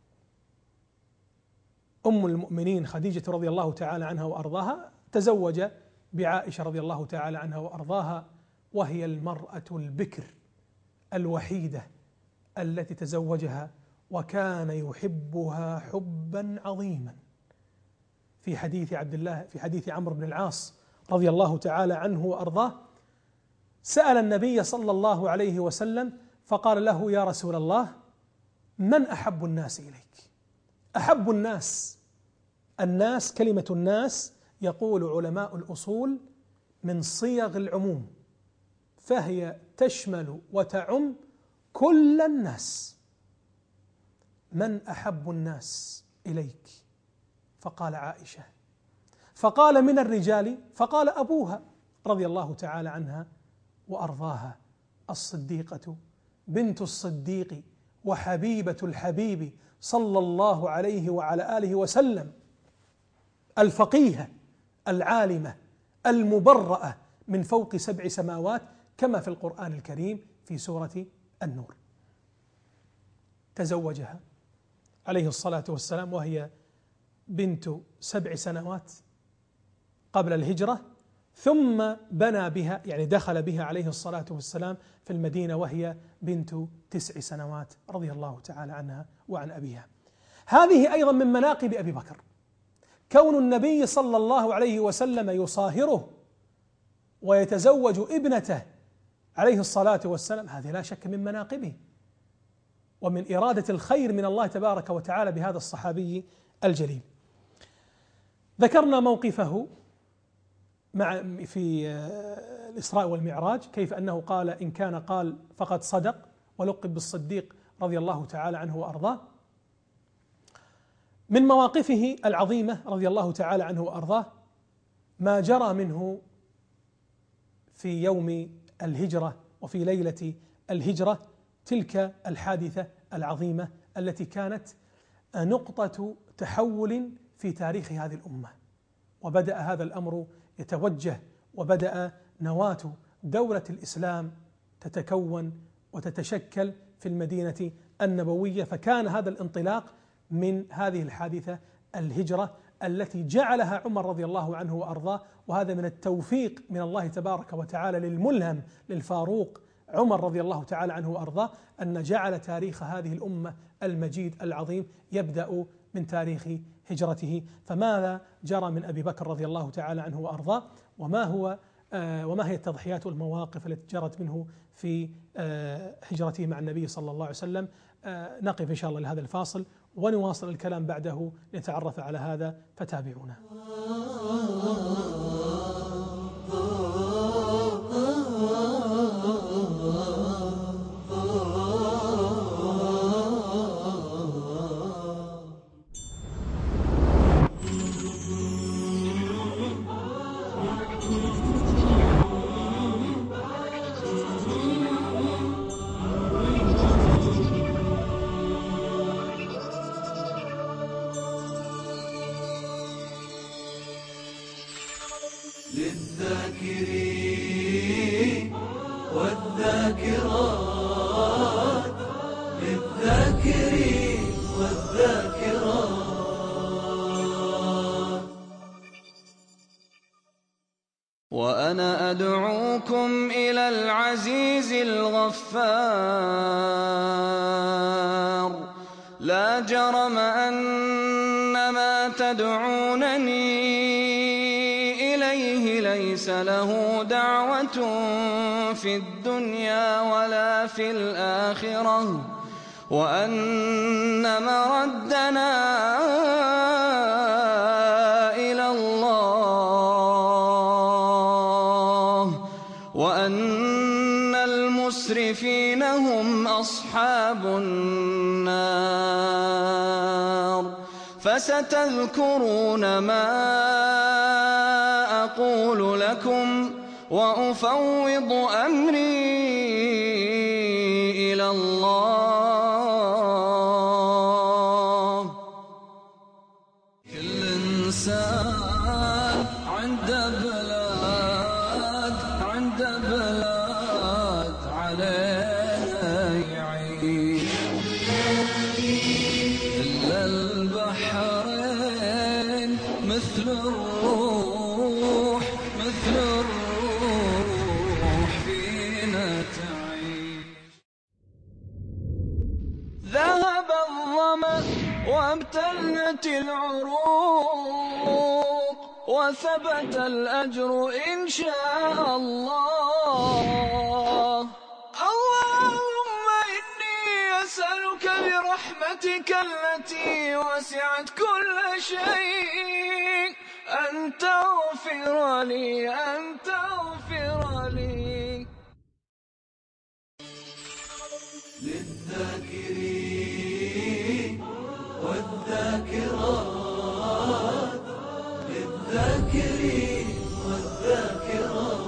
أم المؤمنين خديجة رضي الله تعالى عنها وأرضاها، تزوج بعائشة رضي الله تعالى عنها وأرضاها، وهي المرأة البكر الوحيدة التي تزوجها، وكان يحبها حبا عظيما. في حديث عمرو بن العاص رضي الله تعالى عنه وأرضاه، سأل النبي صلى الله عليه وسلم فقال له: يا رسول الله، من أحب الناس إليك؟ أحب الناس كلمة الناس يقول علماء الأصول من صيغ العموم، فهي تشمل وتعم كل الناس. من أحب الناس إليك؟ فقال عائشة. فقال من الرجال؟ فقال أبوها رضي الله تعالى عنها وأرضاها، الصديقة بنت الصديق وحبيبة الحبيب صلى الله عليه وعلى آله وسلم، الفقيهة العالمة المبرأة من فوق 7 سماوات، كما في القرآن الكريم في سورة النور. تزوجها عليه الصلاة والسلام وهي بنت 7 سنوات قبل الهجرة، ثم بنى بها، يعني دخل بها عليه الصلاة والسلام في المدينة وهي بنت 9 سنوات رضي الله تعالى عنها وعن أبيها. هذه أيضا من مناقب أبي بكر، كون النبي صلى الله عليه وسلم يصاهره ويتزوج ابنته عليه الصلاة والسلام، هذه لا شك من مناقبه ومن إرادة الخير من الله تبارك وتعالى بهذا الصحابي الجليل. ذكرنا موقفه في الإسراء والمعراج، كيف أنه قال إن كان قال فقد صدق، ولقب بالصديق رضي الله تعالى عنه وأرضاه. من مواقفه العظيمة رضي الله تعالى عنه وأرضاه ما جرى منه في يوم الهجرة وفي ليلة الهجرة، تلك الحادثة العظيمة التي كانت نقطة تحول في تاريخ هذه الأمة، وبدأ هذا الأمر يتوجه، وبدأ نواة دولة الإسلام تتكون وتتشكل في المدينة النبوية. فكان هذا الانطلاق من هذه الحادثة الهجرة التي جعلها عمر رضي الله عنه وأرضاه، وهذا من التوفيق من الله تبارك وتعالى للملهم للفاروق عمر رضي الله تعالى عنه وأرضاه، أن جعل تاريخ هذه الأمة المجيد العظيم يبدأ من تاريخ هجرته. فماذا جرى من أبي بكر رضي الله تعالى عنه وأرضاه، وما هي التضحيات والمواقف التي جرت منه في هجرته مع النبي صلى الله عليه وسلم؟ نقف إن شاء الله لهذا الفاصل ونواصل الكلام بعده لنتعرف على هذا، فتابعونا. للذاكرين والذاكرات، للذاكرين والذاكرات. وأنا أدعوكم إلى العزيز الغفار، لا جرم أن ما تدعونني إليه ليس له دعوة في الدنيا ولا في الآخرة، وأن مردنا إلى الله، وأن المسرفين هم أصحاب النار. فستذكرون ما أقول لكم وأفوض أمري إلى الله. وابتلت العروق وثبت الأجر إن شاء الله. اللهم إني أسألك برحمتك التي وسعت كل شيء أن تغفر لي للذاكرين والذاكرات، للذاكرين والذاكرات.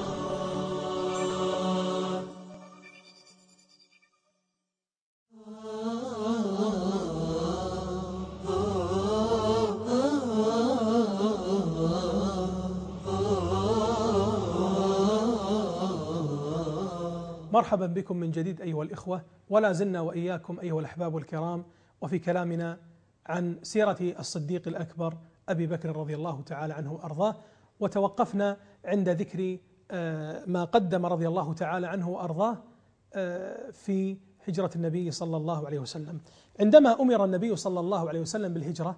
مرحبا بكم من جديد أيها الإخوة، ولا زلنا وإياكم أيها الأحباب الكرام وفي كلامنا عن سيرة الصديق الأكبر أبي بكر رضي الله تعالى عنه وأرضاه، وتوقفنا عند ذكر ما قدم رضي الله تعالى عنه وأرضاه في هجرة النبي صلى الله عليه وسلم. عندما أمر النبي صلى الله عليه وسلم بالهجرة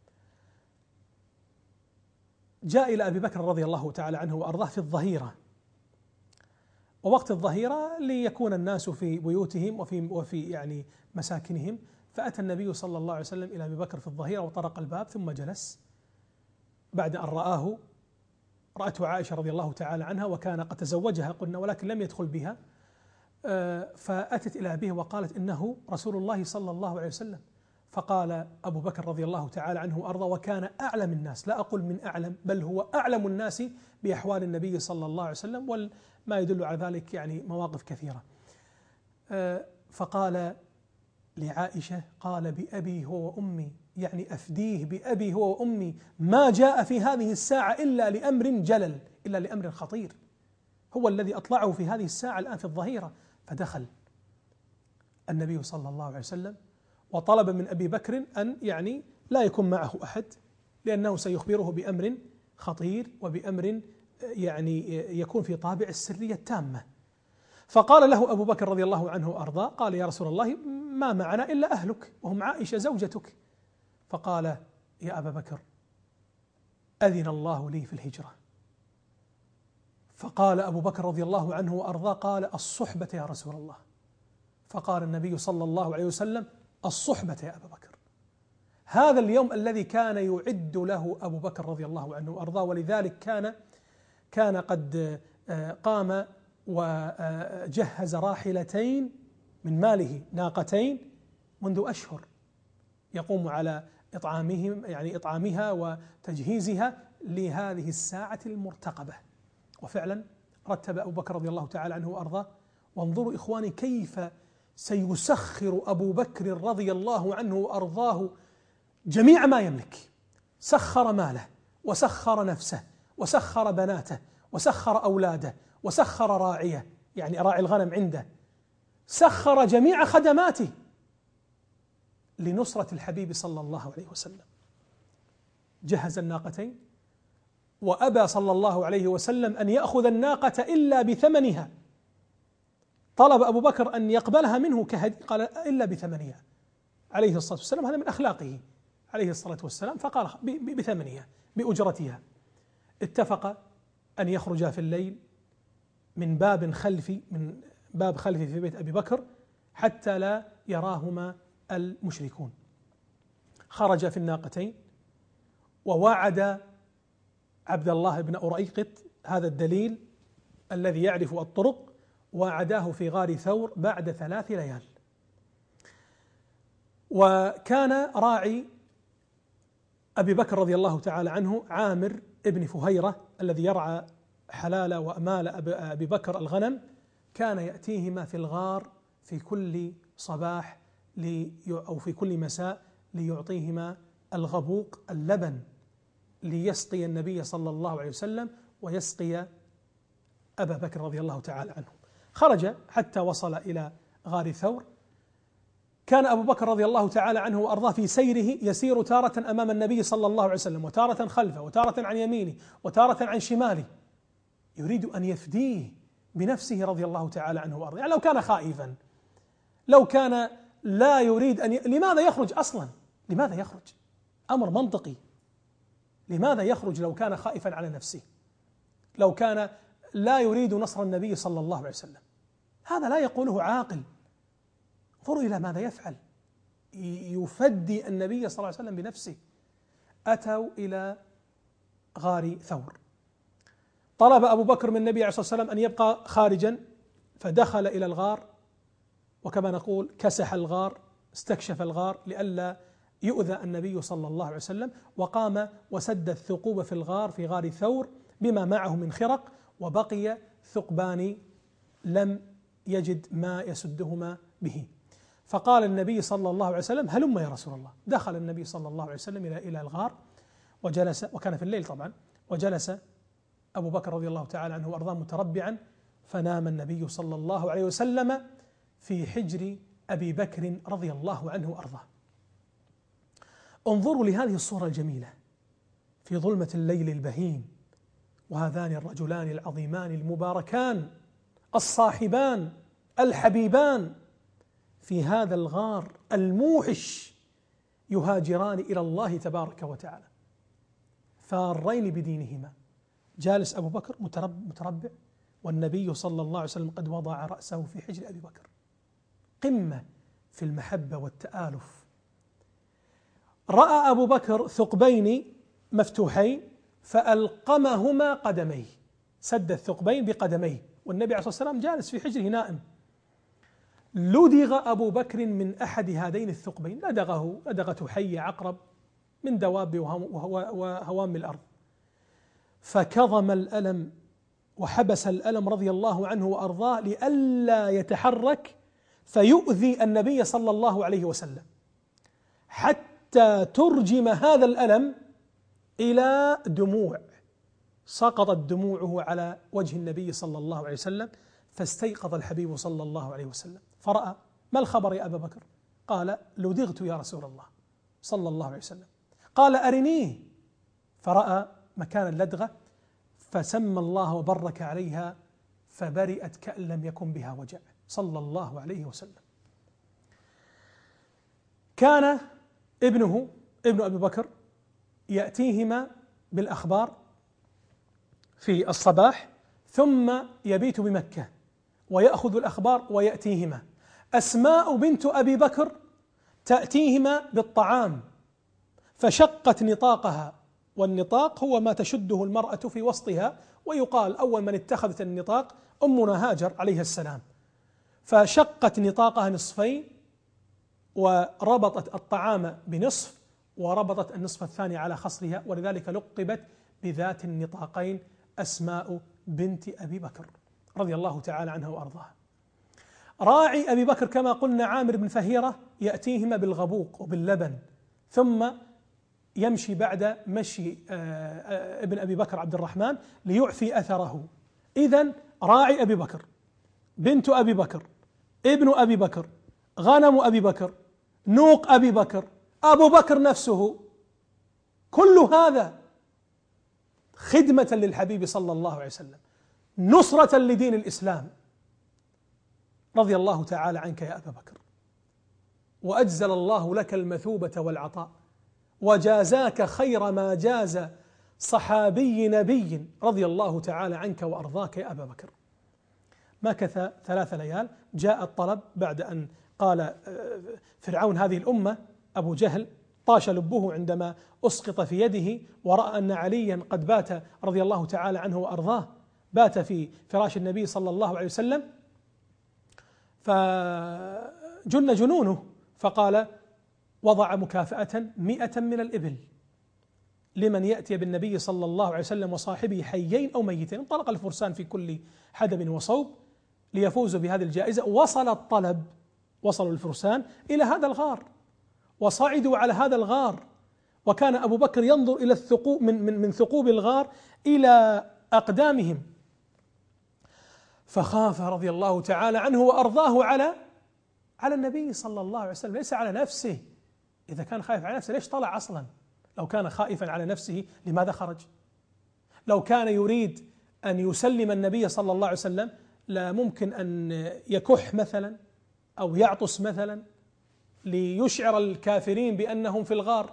جاء إلى أبي بكر رضي الله تعالى عنه وأرضاه في الظهيرة، ووقت الظهيرة ليكون الناس في بيوتهم وفي يعني مساكنهم، فأتى النبي صلى الله عليه وسلم إلى أبي بكر في الظهيرة وطرق الباب ثم جلس بعد أن رأته عائشة رضي الله تعالى عنها، وكان قد تزوجها قلنا ولكن لم يدخل بها، فأتت إلى أبيه وقالت إنه رسول الله صلى الله عليه وسلم. فقال أبو بكر رضي الله تعالى عنه وأرضى، وكان أعلم الناس، لا أقول من أعلم بل هو أعلم الناس بأحوال النبي صلى الله عليه وسلم، وما يدل على ذلك يعني مواقف كثيرة. فقال لعائشة قال بأبي هو وأمي، يعني أفديه بأبي هو وأمي، ما جاء في هذه الساعة إلا لأمر جلل، إلا لأمر خطير، هو الذي أطلعه في هذه الساعة الآن في الظهيرة. فدخل النبي صلى الله عليه وسلم وطلب من أبي بكر أن يعني لا يكون معه أحد، لأنه سيخبره بأمر خطير وبأمر يعني يكون في طابع السرية التامة. فقال له أبو بكر رضي الله عنه وأرضاه، قال يا رسول الله ما معنا إلا أهلك وهم عائشة زوجتك. فقال يا أبا بكر أذن الله لي في الهجرة. فقال أبو بكر رضي الله عنه وأرضاه قال الصحبة يا رسول الله. فقال النبي صلى الله عليه وسلم الصحبة يا أبا بكر. هذا اليوم الذي كان يعد له أبو بكر رضي الله عنه وأرضاه، ولذلك كان قد قام وجهز راحلتين من ماله، ناقتين، منذ أشهر يقوم على إطعامهم يعني إطعامها وتجهيزها لهذه الساعة المرتقبة. وفعلا رتب أبو بكر رضي الله تعالى عنه وأرضاه. وانظروا إخواني كيف سيسخر أبو بكر رضي الله عنه وأرضاه جميع ما يملك، سخر ماله وسخر نفسه وسخر بناته وسخر أولاده وسخر راعيه، يعني راعي الغنم عنده، سخر جميع خدماته لنصرة الحبيب صلى الله عليه وسلم. جهز الناقتين، وأبى صلى الله عليه وسلم أن يأخذ الناقة إلا بثمنها. طلب أبو بكر أن يقبلها منه كهدية، قال إلا بثمنها عليه الصلاة والسلام، هذا من أخلاقه عليه الصلاة والسلام، فقال بثمنها بأجرتها. اتفق أن يخرجا في الليل من باب خلفي في بيت أبي بكر حتى لا يراهما المشركون. خرج في الناقتين ووعد عبد الله بن أريقط، هذا الدليل الذي يعرف الطرق، وعداه في غار ثور بعد 3 ليال. وكان راعي أبي بكر رضي الله تعالى عنه عامر ابن فهيرة الذي يرعى حلال وأمال أبي بكر الغنم، كان يأتيهما في الغار في كل صباح أو في كل مساء ليعطيهما الغبوق اللبن ليسقي النبي صلى الله عليه وسلم ويسقي أبا بكر رضي الله تعالى عنه. خرج حتى وصل إلى غار ثور. كان أبو بكر رضي الله تعالى عنه وأرضاه في سيره يسير تارة أمام النبي صلى الله عليه وسلم، وتارة خلفه، وتارة عن يمينه، وتارة عن شماله، يريد أن يفديه بنفسه رضي الله تعالى عنه وأرضاه. يعني لو كان خائفا، لو كان لا يريد لماذا يخرج أصلا؟ لماذا يخرج؟ أمر منطقي. لماذا يخرج لو كان خائفا على نفسه، لو كان لا يريد نصر النبي صلى الله عليه وسلم؟ هذا لا يقوله عاقل. انظروا إلى ماذا يفعل، يفدي النبي صلى الله عليه وسلم بنفسه. أتوا إلى غار ثور، طلب أبو بكر من النبي عليه الصلاة والسلام أن يبقى خارجا، فدخل إلى الغار، وكما نقول كسح الغار، استكشف الغار لئلا يؤذى النبي صلى الله عليه وسلم، وقام وسد الثقوب في الغار، في غار ثور، بما معه من خرق، وبقي ثقبان لم يجد ما يسدهما به. فقال النبي صلى الله عليه وسلم: هلم يا رسول الله. دخل النبي صلى الله عليه وسلم إلى الغار وجلس، وكان في الليل طبعا، وجلس أبو بكر رضي الله تعالى عنه وأرضاه متربعا، فنام النبي صلى الله عليه وسلم في حجر أبي بكر رضي الله عنه وأرضاه. انظروا لهذه الصورة الجميلة في ظلمة الليل البهيم، وهذان الرجلان العظيمان المباركان الصاحبان الحبيبان في هذا الغار الموحش يهاجران إلى الله تبارك وتعالى، فارين بدينهما. جالس أبو بكر متربع، والنبي صلى الله عليه وسلم قد وضع رأسه في حجر أبي بكر. قمة في المحبة والتآلف. رأى أبو بكر ثقبين مفتوحين فألقمهما قدميه، سد الثقبين بقدميه، والنبي عليه الصلاة والسلام جالس في حجره نائم. لدغ أبو بكر من أحد هذين الثقبين، لدغته حية عقرب من دواب وهوام الأرض، فكظم الألم وحبس الألم رضي الله عنه وأرضاه لئلا يتحرك فيؤذي النبي صلى الله عليه وسلم، حتى ترجم هذا الألم إلى دموع، سقطت دموعه على وجه النبي صلى الله عليه وسلم، فاستيقظ الحبيب صلى الله عليه وسلم فرأى: ما الخبر يا أبا بكر؟ قال: لدغت يا رسول الله صلى الله عليه وسلم. قال: أرنيه. فرأى مكان اللدغة، فسمى الله وبرك عليها، فبرئت كأن لم يكن بها وجع صلى الله عليه وسلم. كان ابن أبي بكر يأتيهما بالأخبار في الصباح، ثم يبيت بمكة ويأخذ الأخبار ويأتيهما. أسماء بنت أبي بكر تأتيهما بالطعام، فشقت نطاقها، والنطاق هو ما تشده المرأة في وسطها، ويقال أول من اتخذت النطاق أمنا هاجر عليها السلام، فشقت نطاقها نصفين وربطت الطعام بنصف، وربطت النصف الثاني على خصرها، ولذلك لقبت بذات النطاقين أسماء بنت أبي بكر رضي الله تعالى عنها وأرضاها. راعي أبي بكر كما قلنا عامر بن فهيرة يأتيهما بالغبوق وباللبن، ثم يمشي بعد مشي ابن أبي بكر عبد الرحمن ليعفي أثره. إذن راعي أبي بكر، بنت أبي بكر، ابن أبي بكر، غنم أبي بكر، نوق أبي بكر، أبو بكر نفسه، كل هذا خدمة للحبيب صلى الله عليه وسلم، نصرة لدين الإسلام. رضي الله تعالى عنك يا أبا بكر، وأجزل الله لك المثوبة والعطاء، وجازاك خير ما جاز صحابي نبي، رضي الله تعالى عنك وأرضاك يا أبا بكر. مكث 3 ليال، جاء الطلب بعد أن قال فرعون هذه الأمة أبو جهل، طاش لبه عندما أسقط في يده، ورأى أن عليا قد بات رضي الله تعالى عنه وأرضاه، بات في فراش النبي صلى الله عليه وسلم، فجن جنونه، فقال: وضع مكافأة 100 من الإبل لمن يأتي بالنبي صلى الله عليه وسلم وصاحبه حيين أو ميتين. انطلق الفرسان في كل حدب وصوب ليفوزوا بهذه الجائزة. وصلوا الفرسان إلى هذا الغار، وصعدوا على هذا الغار، وكان أبو بكر ينظر إلى الثقوب من ثقوب الغار إلى أقدامهم، فخاف رضي الله تعالى عنه وأرضاه على النبي صلى الله عليه وسلم، ليس على نفسه. إذا كان خائف على نفسه ليش طلع أصلا؟ لو كان خائفا على نفسه لماذا خرج؟ لو كان يريد أن يسلم النبي صلى الله عليه وسلم لا ممكن أن يكح مثلا أو يعطس مثلا، ليشعر الكافرين بأنهم في الغار.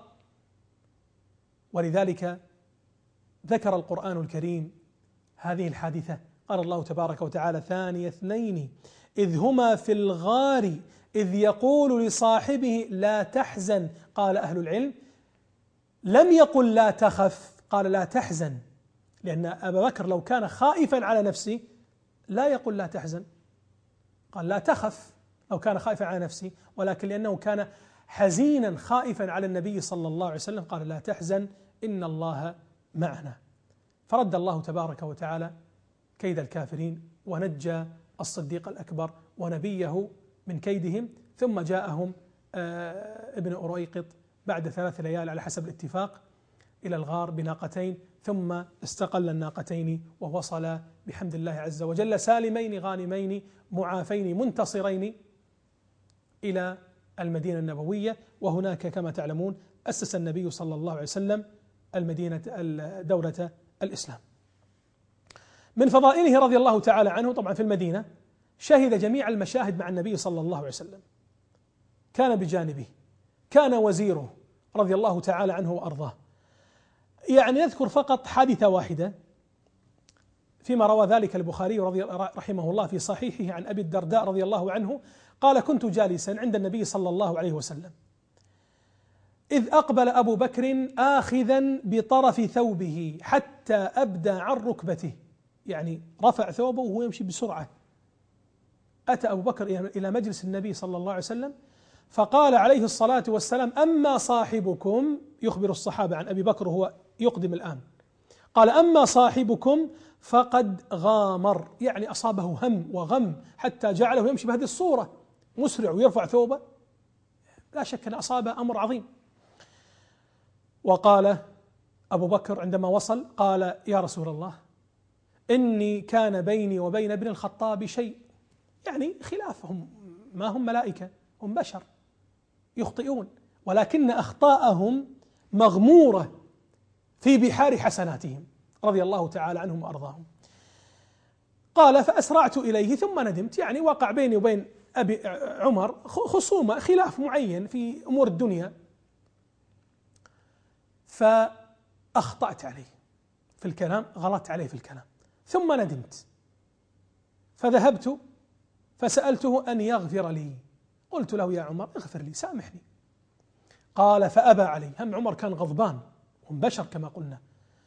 ولذلك ذكر القرآن الكريم هذه الحادثة، قال الله تبارك وتعالى: ثاني اثنين إذ هما في الغار إذ يقول لصاحبه لا تحزن. قال أهل العلم: لم يقل لا تخف، قال لا تحزن، لأن أبا بكر لو كان خائفا على نفسه لا يقول لا تحزن، قال لا تخف لو كان خائفا على نفسه، ولكن لأنه كان حزينا خائفا على النبي صلى الله عليه وسلم قال لا تحزن إن الله معنا. فرد الله تبارك وتعالى كيد الكافرين ونجى الصديق الأكبر ونبيه من كيدهم. ثم جاءهم ابن أريقط بعد 3 ليال على حسب الاتفاق إلى الغار بناقتين، ثم استقل الناقتين ووصل بحمد الله عز وجل سالمين غانمين معافين منتصرين إلى المدينة النبوية. وهناك كما تعلمون أسس النبي صلى الله عليه وسلم المدينة دولة الإسلام. من فضائله رضي الله تعالى عنه طبعا في المدينة شهد جميع المشاهد مع النبي صلى الله عليه وسلم، كان بجانبه، كان وزيره رضي الله تعالى عنه وأرضاه. يعني نذكر فقط حادثة واحدة فيما روى ذلك البخاري رحمه الله في صحيحه عن أبي الدرداء رضي الله عنه قال: كنت جالسا عند النبي صلى الله عليه وسلم إذ أقبل أبو بكر آخذا بطرف ثوبه حتى أبدى عن ركبته، يعني رفع ثوبه وهو يمشي بسرعة. أتى أبو بكر إلى مجلس النبي صلى الله عليه وسلم فقال عليه الصلاة والسلام: أما صاحبكم، يخبر الصحابة عن أبي بكر وهو يقدم الآن، قال: أما صاحبكم فقد غامر، يعني أصابه هم وغم حتى جعله يمشي بهذه الصورة مسرع ويرفع ثوبه، لا شك أن أصابه أمر عظيم. وقال أبو بكر عندما وصل قال: يا رسول الله، إني كان بيني وبين ابن الخطاب شيء، يعني خلافهم، ما هم ملائكة، هم بشر يخطئون، ولكن أخطاءهم مغمورة في بحار حسناتهم رضي الله تعالى عنهم وأرضاهم. قال: فأسرعت إليه ثم ندمت، يعني وقع بيني وبين أبي عمر خصومة، خلاف معين في أمور الدنيا، فأخطأت عليه في الكلام، غلطت عليه في الكلام، ثم ندمت فذهبت فسألته أن يغفر لي، قلت له: يا عمر اغفر لي، سامحني. قال: فأبى علي، هم عمر كان غضبان، هم بشر كما قلنا.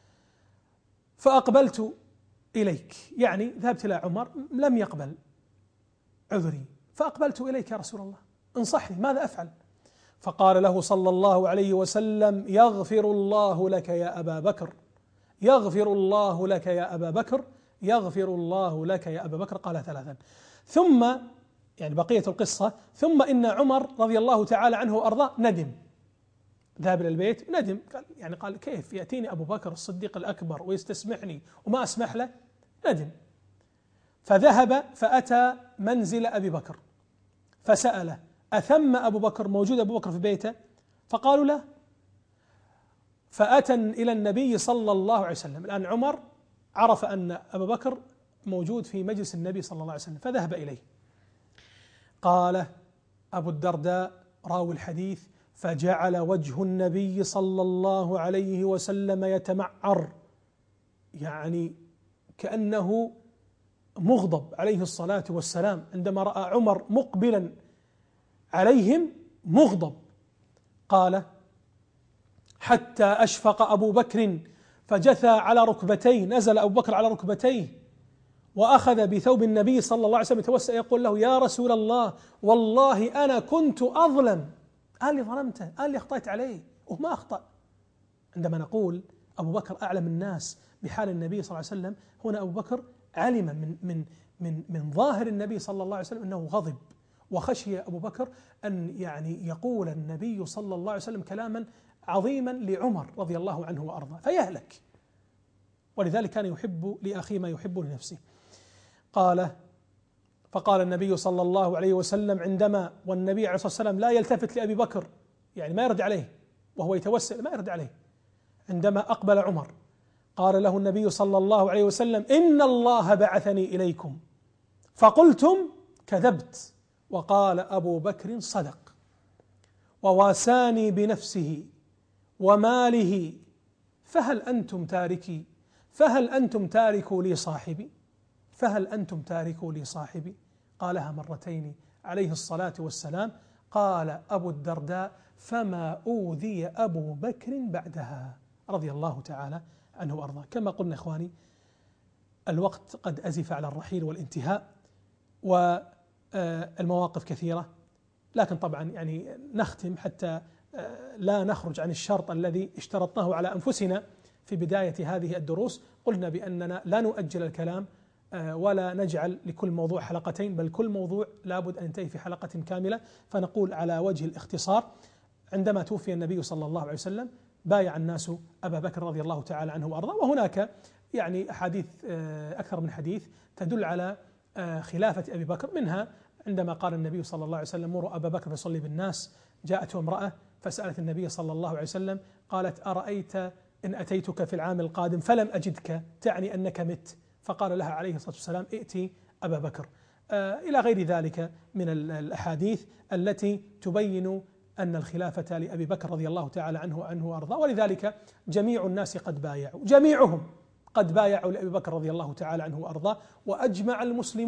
فأقبلت إليك، يعني ذهبت إلى عمر لم يقبل عذري، فأقبلت إليك يا رسول الله، انصحني ماذا أفعل؟ فقال له صلى الله عليه وسلم: يغفر الله لك يا أبا بكر، يغفر الله لك يا أبا بكر، يغفر الله لك يا أبا بكر. قال 3. ثم يعني بقية القصة: ثم إن عمر رضي الله تعالى عنه وأرضاه ندم، ذهب إلى البيت ندم، قال كيف يأتيني أبو بكر الصديق الأكبر ويستسمحني وما أسمح له؟ ندم. فذهب فأتى منزل أبي بكر فسأله: أثم أبو بكر، موجود أبو بكر في بيته؟ فقالوا لا. فأتى إلى النبي صلى الله عليه وسلم، الآن عمر عرف أن أبا بكر موجود في مجلس النبي صلى الله عليه وسلم فذهب إليه. قال أبو الدرداء راوي الحديث: فجعل وجه النبي صلى الله عليه وسلم يتمعر، يعني كأنه مغضب عليه الصلاة والسلام عندما رأى عمر مقبلا عليهم مغضب. قال: حتى أشفق أبو بكر فجثى على ركبتيه، نزل أبو بكر على ركبتيه وأخذ بثوب النبي صلى الله عليه وسلم يتوسل يقول له: يا رسول الله، والله أنا كنت أظلم، قال لي ظلمته، قال لي أخطأت عليه وما أخطأ. عندما نقول أبو بكر أعلم الناس بحال النبي صلى الله عليه وسلم، هنا أبو بكر علم من ظاهر النبي صلى الله عليه وسلم أنه غضب، وخشي أبو بكر أن يعني يقول النبي صلى الله عليه وسلم كلاما عظيما لعمر رضي الله عنه وأرضاه فيهلك، ولذلك كان يحب لأخيه ما يحب لنفسه. فقال النبي صلى الله عليه وسلم عندما، والنبي عليه الصلاة والسلام لا يلتفت لأبي بكر، يعني ما يرد عليه وهو يتوسل، ما يرد عليه. عندما أقبل عمر قال له النبي صلى الله عليه وسلم: إن الله بعثني إليكم فقلتم كذبت، وقال أبو بكر صدق. وواساني بنفسه وماله فهل أنتم تاركوا لي صاحبي؟ فهل أنتم تاركوا لي صاحبي؟ قالها مرتين عليه الصلاة والسلام. قال أبو الدرداء: فما أوذي أبو بكر بعدها، رضي الله تعالى عنه وأرضاه. كما قلنا إخواني، الوقت قد أزف على الرحيل والانتهاء، والمواقف كثيرة، لكن طبعا يعني نختم حتى لا نخرج عن الشرط الذي اشترطناه على أنفسنا في بداية هذه الدروس. قلنا بأننا لا نؤجل الكلام ولا نجعل لكل موضوع حلقتين، بل كل موضوع لابد أن ينتهي في حلقة كاملة. فنقول على وجه الاختصار: عندما توفي النبي صلى الله عليه وسلم بايع الناس أبا بكر رضي الله تعالى عنه وأرضاه، وهناك يعني أحاديث أكثر من حديث تدل على خلافة أبي بكر. منها عندما قال النبي صلى الله عليه وسلم: مروا أبا بكر فيصلي بالناس، جاءته امرأة فسألت النبي صلى الله عليه وسلم قالت: أرأيت إن أتيتك في العام القادم فلم أجدك، تعني أنك مت؟ فقال لها عليه الصلاة والسلام: ائتي أبا بكر. إلى غير ذلك من الأحاديث التي تبين أن الخلافة لأبي بكر رضي الله تعالى عنه وأرضاه. ولذلك جميع الناس قد بايعوا، جميعهم قد بايعوا لأبي بكر رضي الله تعالى عنه وأرضاه. وأجمع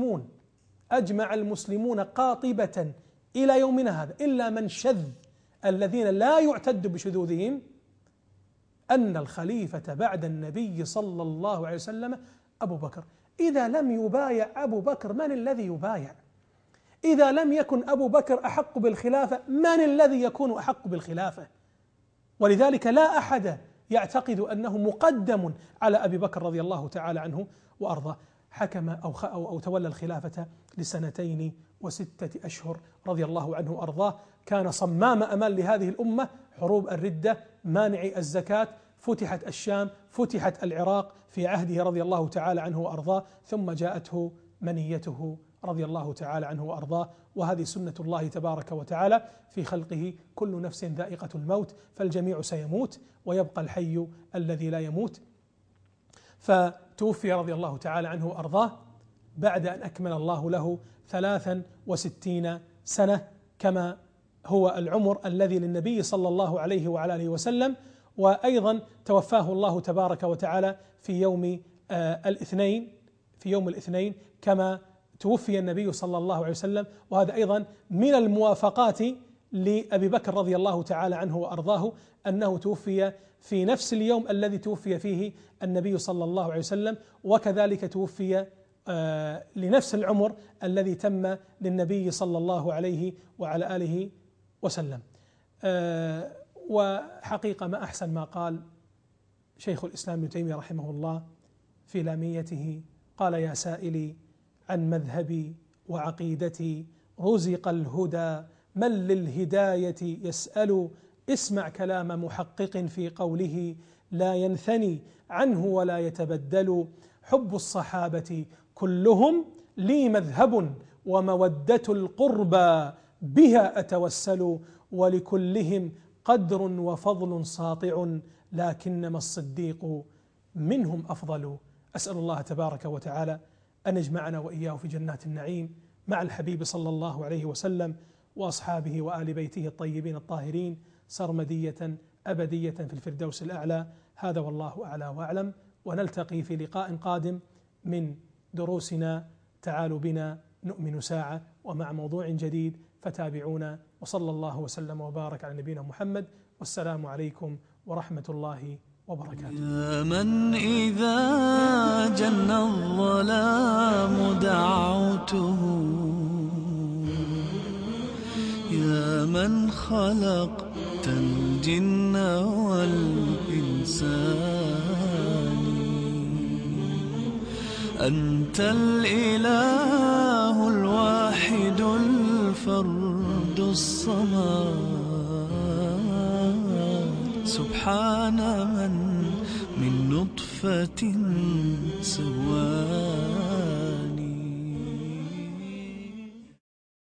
المسلمون قاطبة إلى يومنا هذا إلا من شذ، الذين لا يعتد بشذوذهم، أن الخليفة بعد النبي صلى الله عليه وسلم أبو بكر. إذا لم يبايع أبو بكر من الذي يبايع؟ إذا لم يكن أبو بكر أحق بالخلافة من الذي يكون أحق بالخلافة؟ ولذلك لا أحد يعتقد أنه مقدم على أبي بكر رضي الله تعالى عنه وأرضاه. حكم أو تولى الخلافة ل2 و6 أشهر رضي الله عنه وأرضاه. كان صمام أمان لهذه الأمة، حروب الردة، مانع الزكاة، فتحت الشام، فتحت العراق في عهده رضي الله تعالى عنه وأرضاه، ثم جاءته منيته رضي الله تعالى عنه وأرضاه. وهذه سنة الله تبارك وتعالى في خلقه: كل نفس ذائقة الموت، فالجميع سيموت ويبقى الحي الذي لا يموت. فتوفي رضي الله تعالى عنه وأرضاه بعد أن أكمل الله له 63 سنة، كما هو العمر الذي للنبي صلى الله عليه وعلى آله وسلم. وأيضا توفاه الله تبارك وتعالى في يوم الاثنين كما توفي النبي صلى الله عليه وسلم. وهذا أيضا من الموافقات لأبي بكر رضي الله تعالى عنه وأرضاه، أنه توفي في نفس اليوم الذي توفي فيه النبي صلى الله عليه وسلم، وكذلك توفي لنفس العمر الذي تم للنبي صلى الله عليه وعلى آله وسلم. وحقيقة ما أحسن ما قال شيخ الإسلام ابن تيمية رحمه الله في لاميته: قال: يا سائلي عن مذهبي وعقيدتي، رزق الهدى من للهداية يسأل، اسمع كلام محقق في قوله لا ينثني عنه ولا يتبدل، حب الصحابة كلهم لي مذهب، ومودة القربى بها أتوسل، ولكلهم قدر وفضل ساطع، لكنما الصديق منهم أفضل. أسأل الله تبارك وتعالى أن يجمعنا وإياه في جنات النعيم مع الحبيب صلى الله عليه وسلم وأصحابه وآل بيته الطيبين الطاهرين، سرمدية أبدية في الفردوس الأعلى. هذا والله أعلى وأعلم، ونلتقي في لقاء قادم من دروسنا تعالوا بنا نؤمن ساعة، ومع موضوع جديد، فتابعونا. وصلى الله وسلم وبارك على نبينا محمد، والسلام عليكم ورحمة الله وبركاته. يا من إذا جن الظلام دعوته، يا من خلقت الجن والإنسان، أنت الإله الواحد الفرد الصمد، سبحان من نطفة سواني.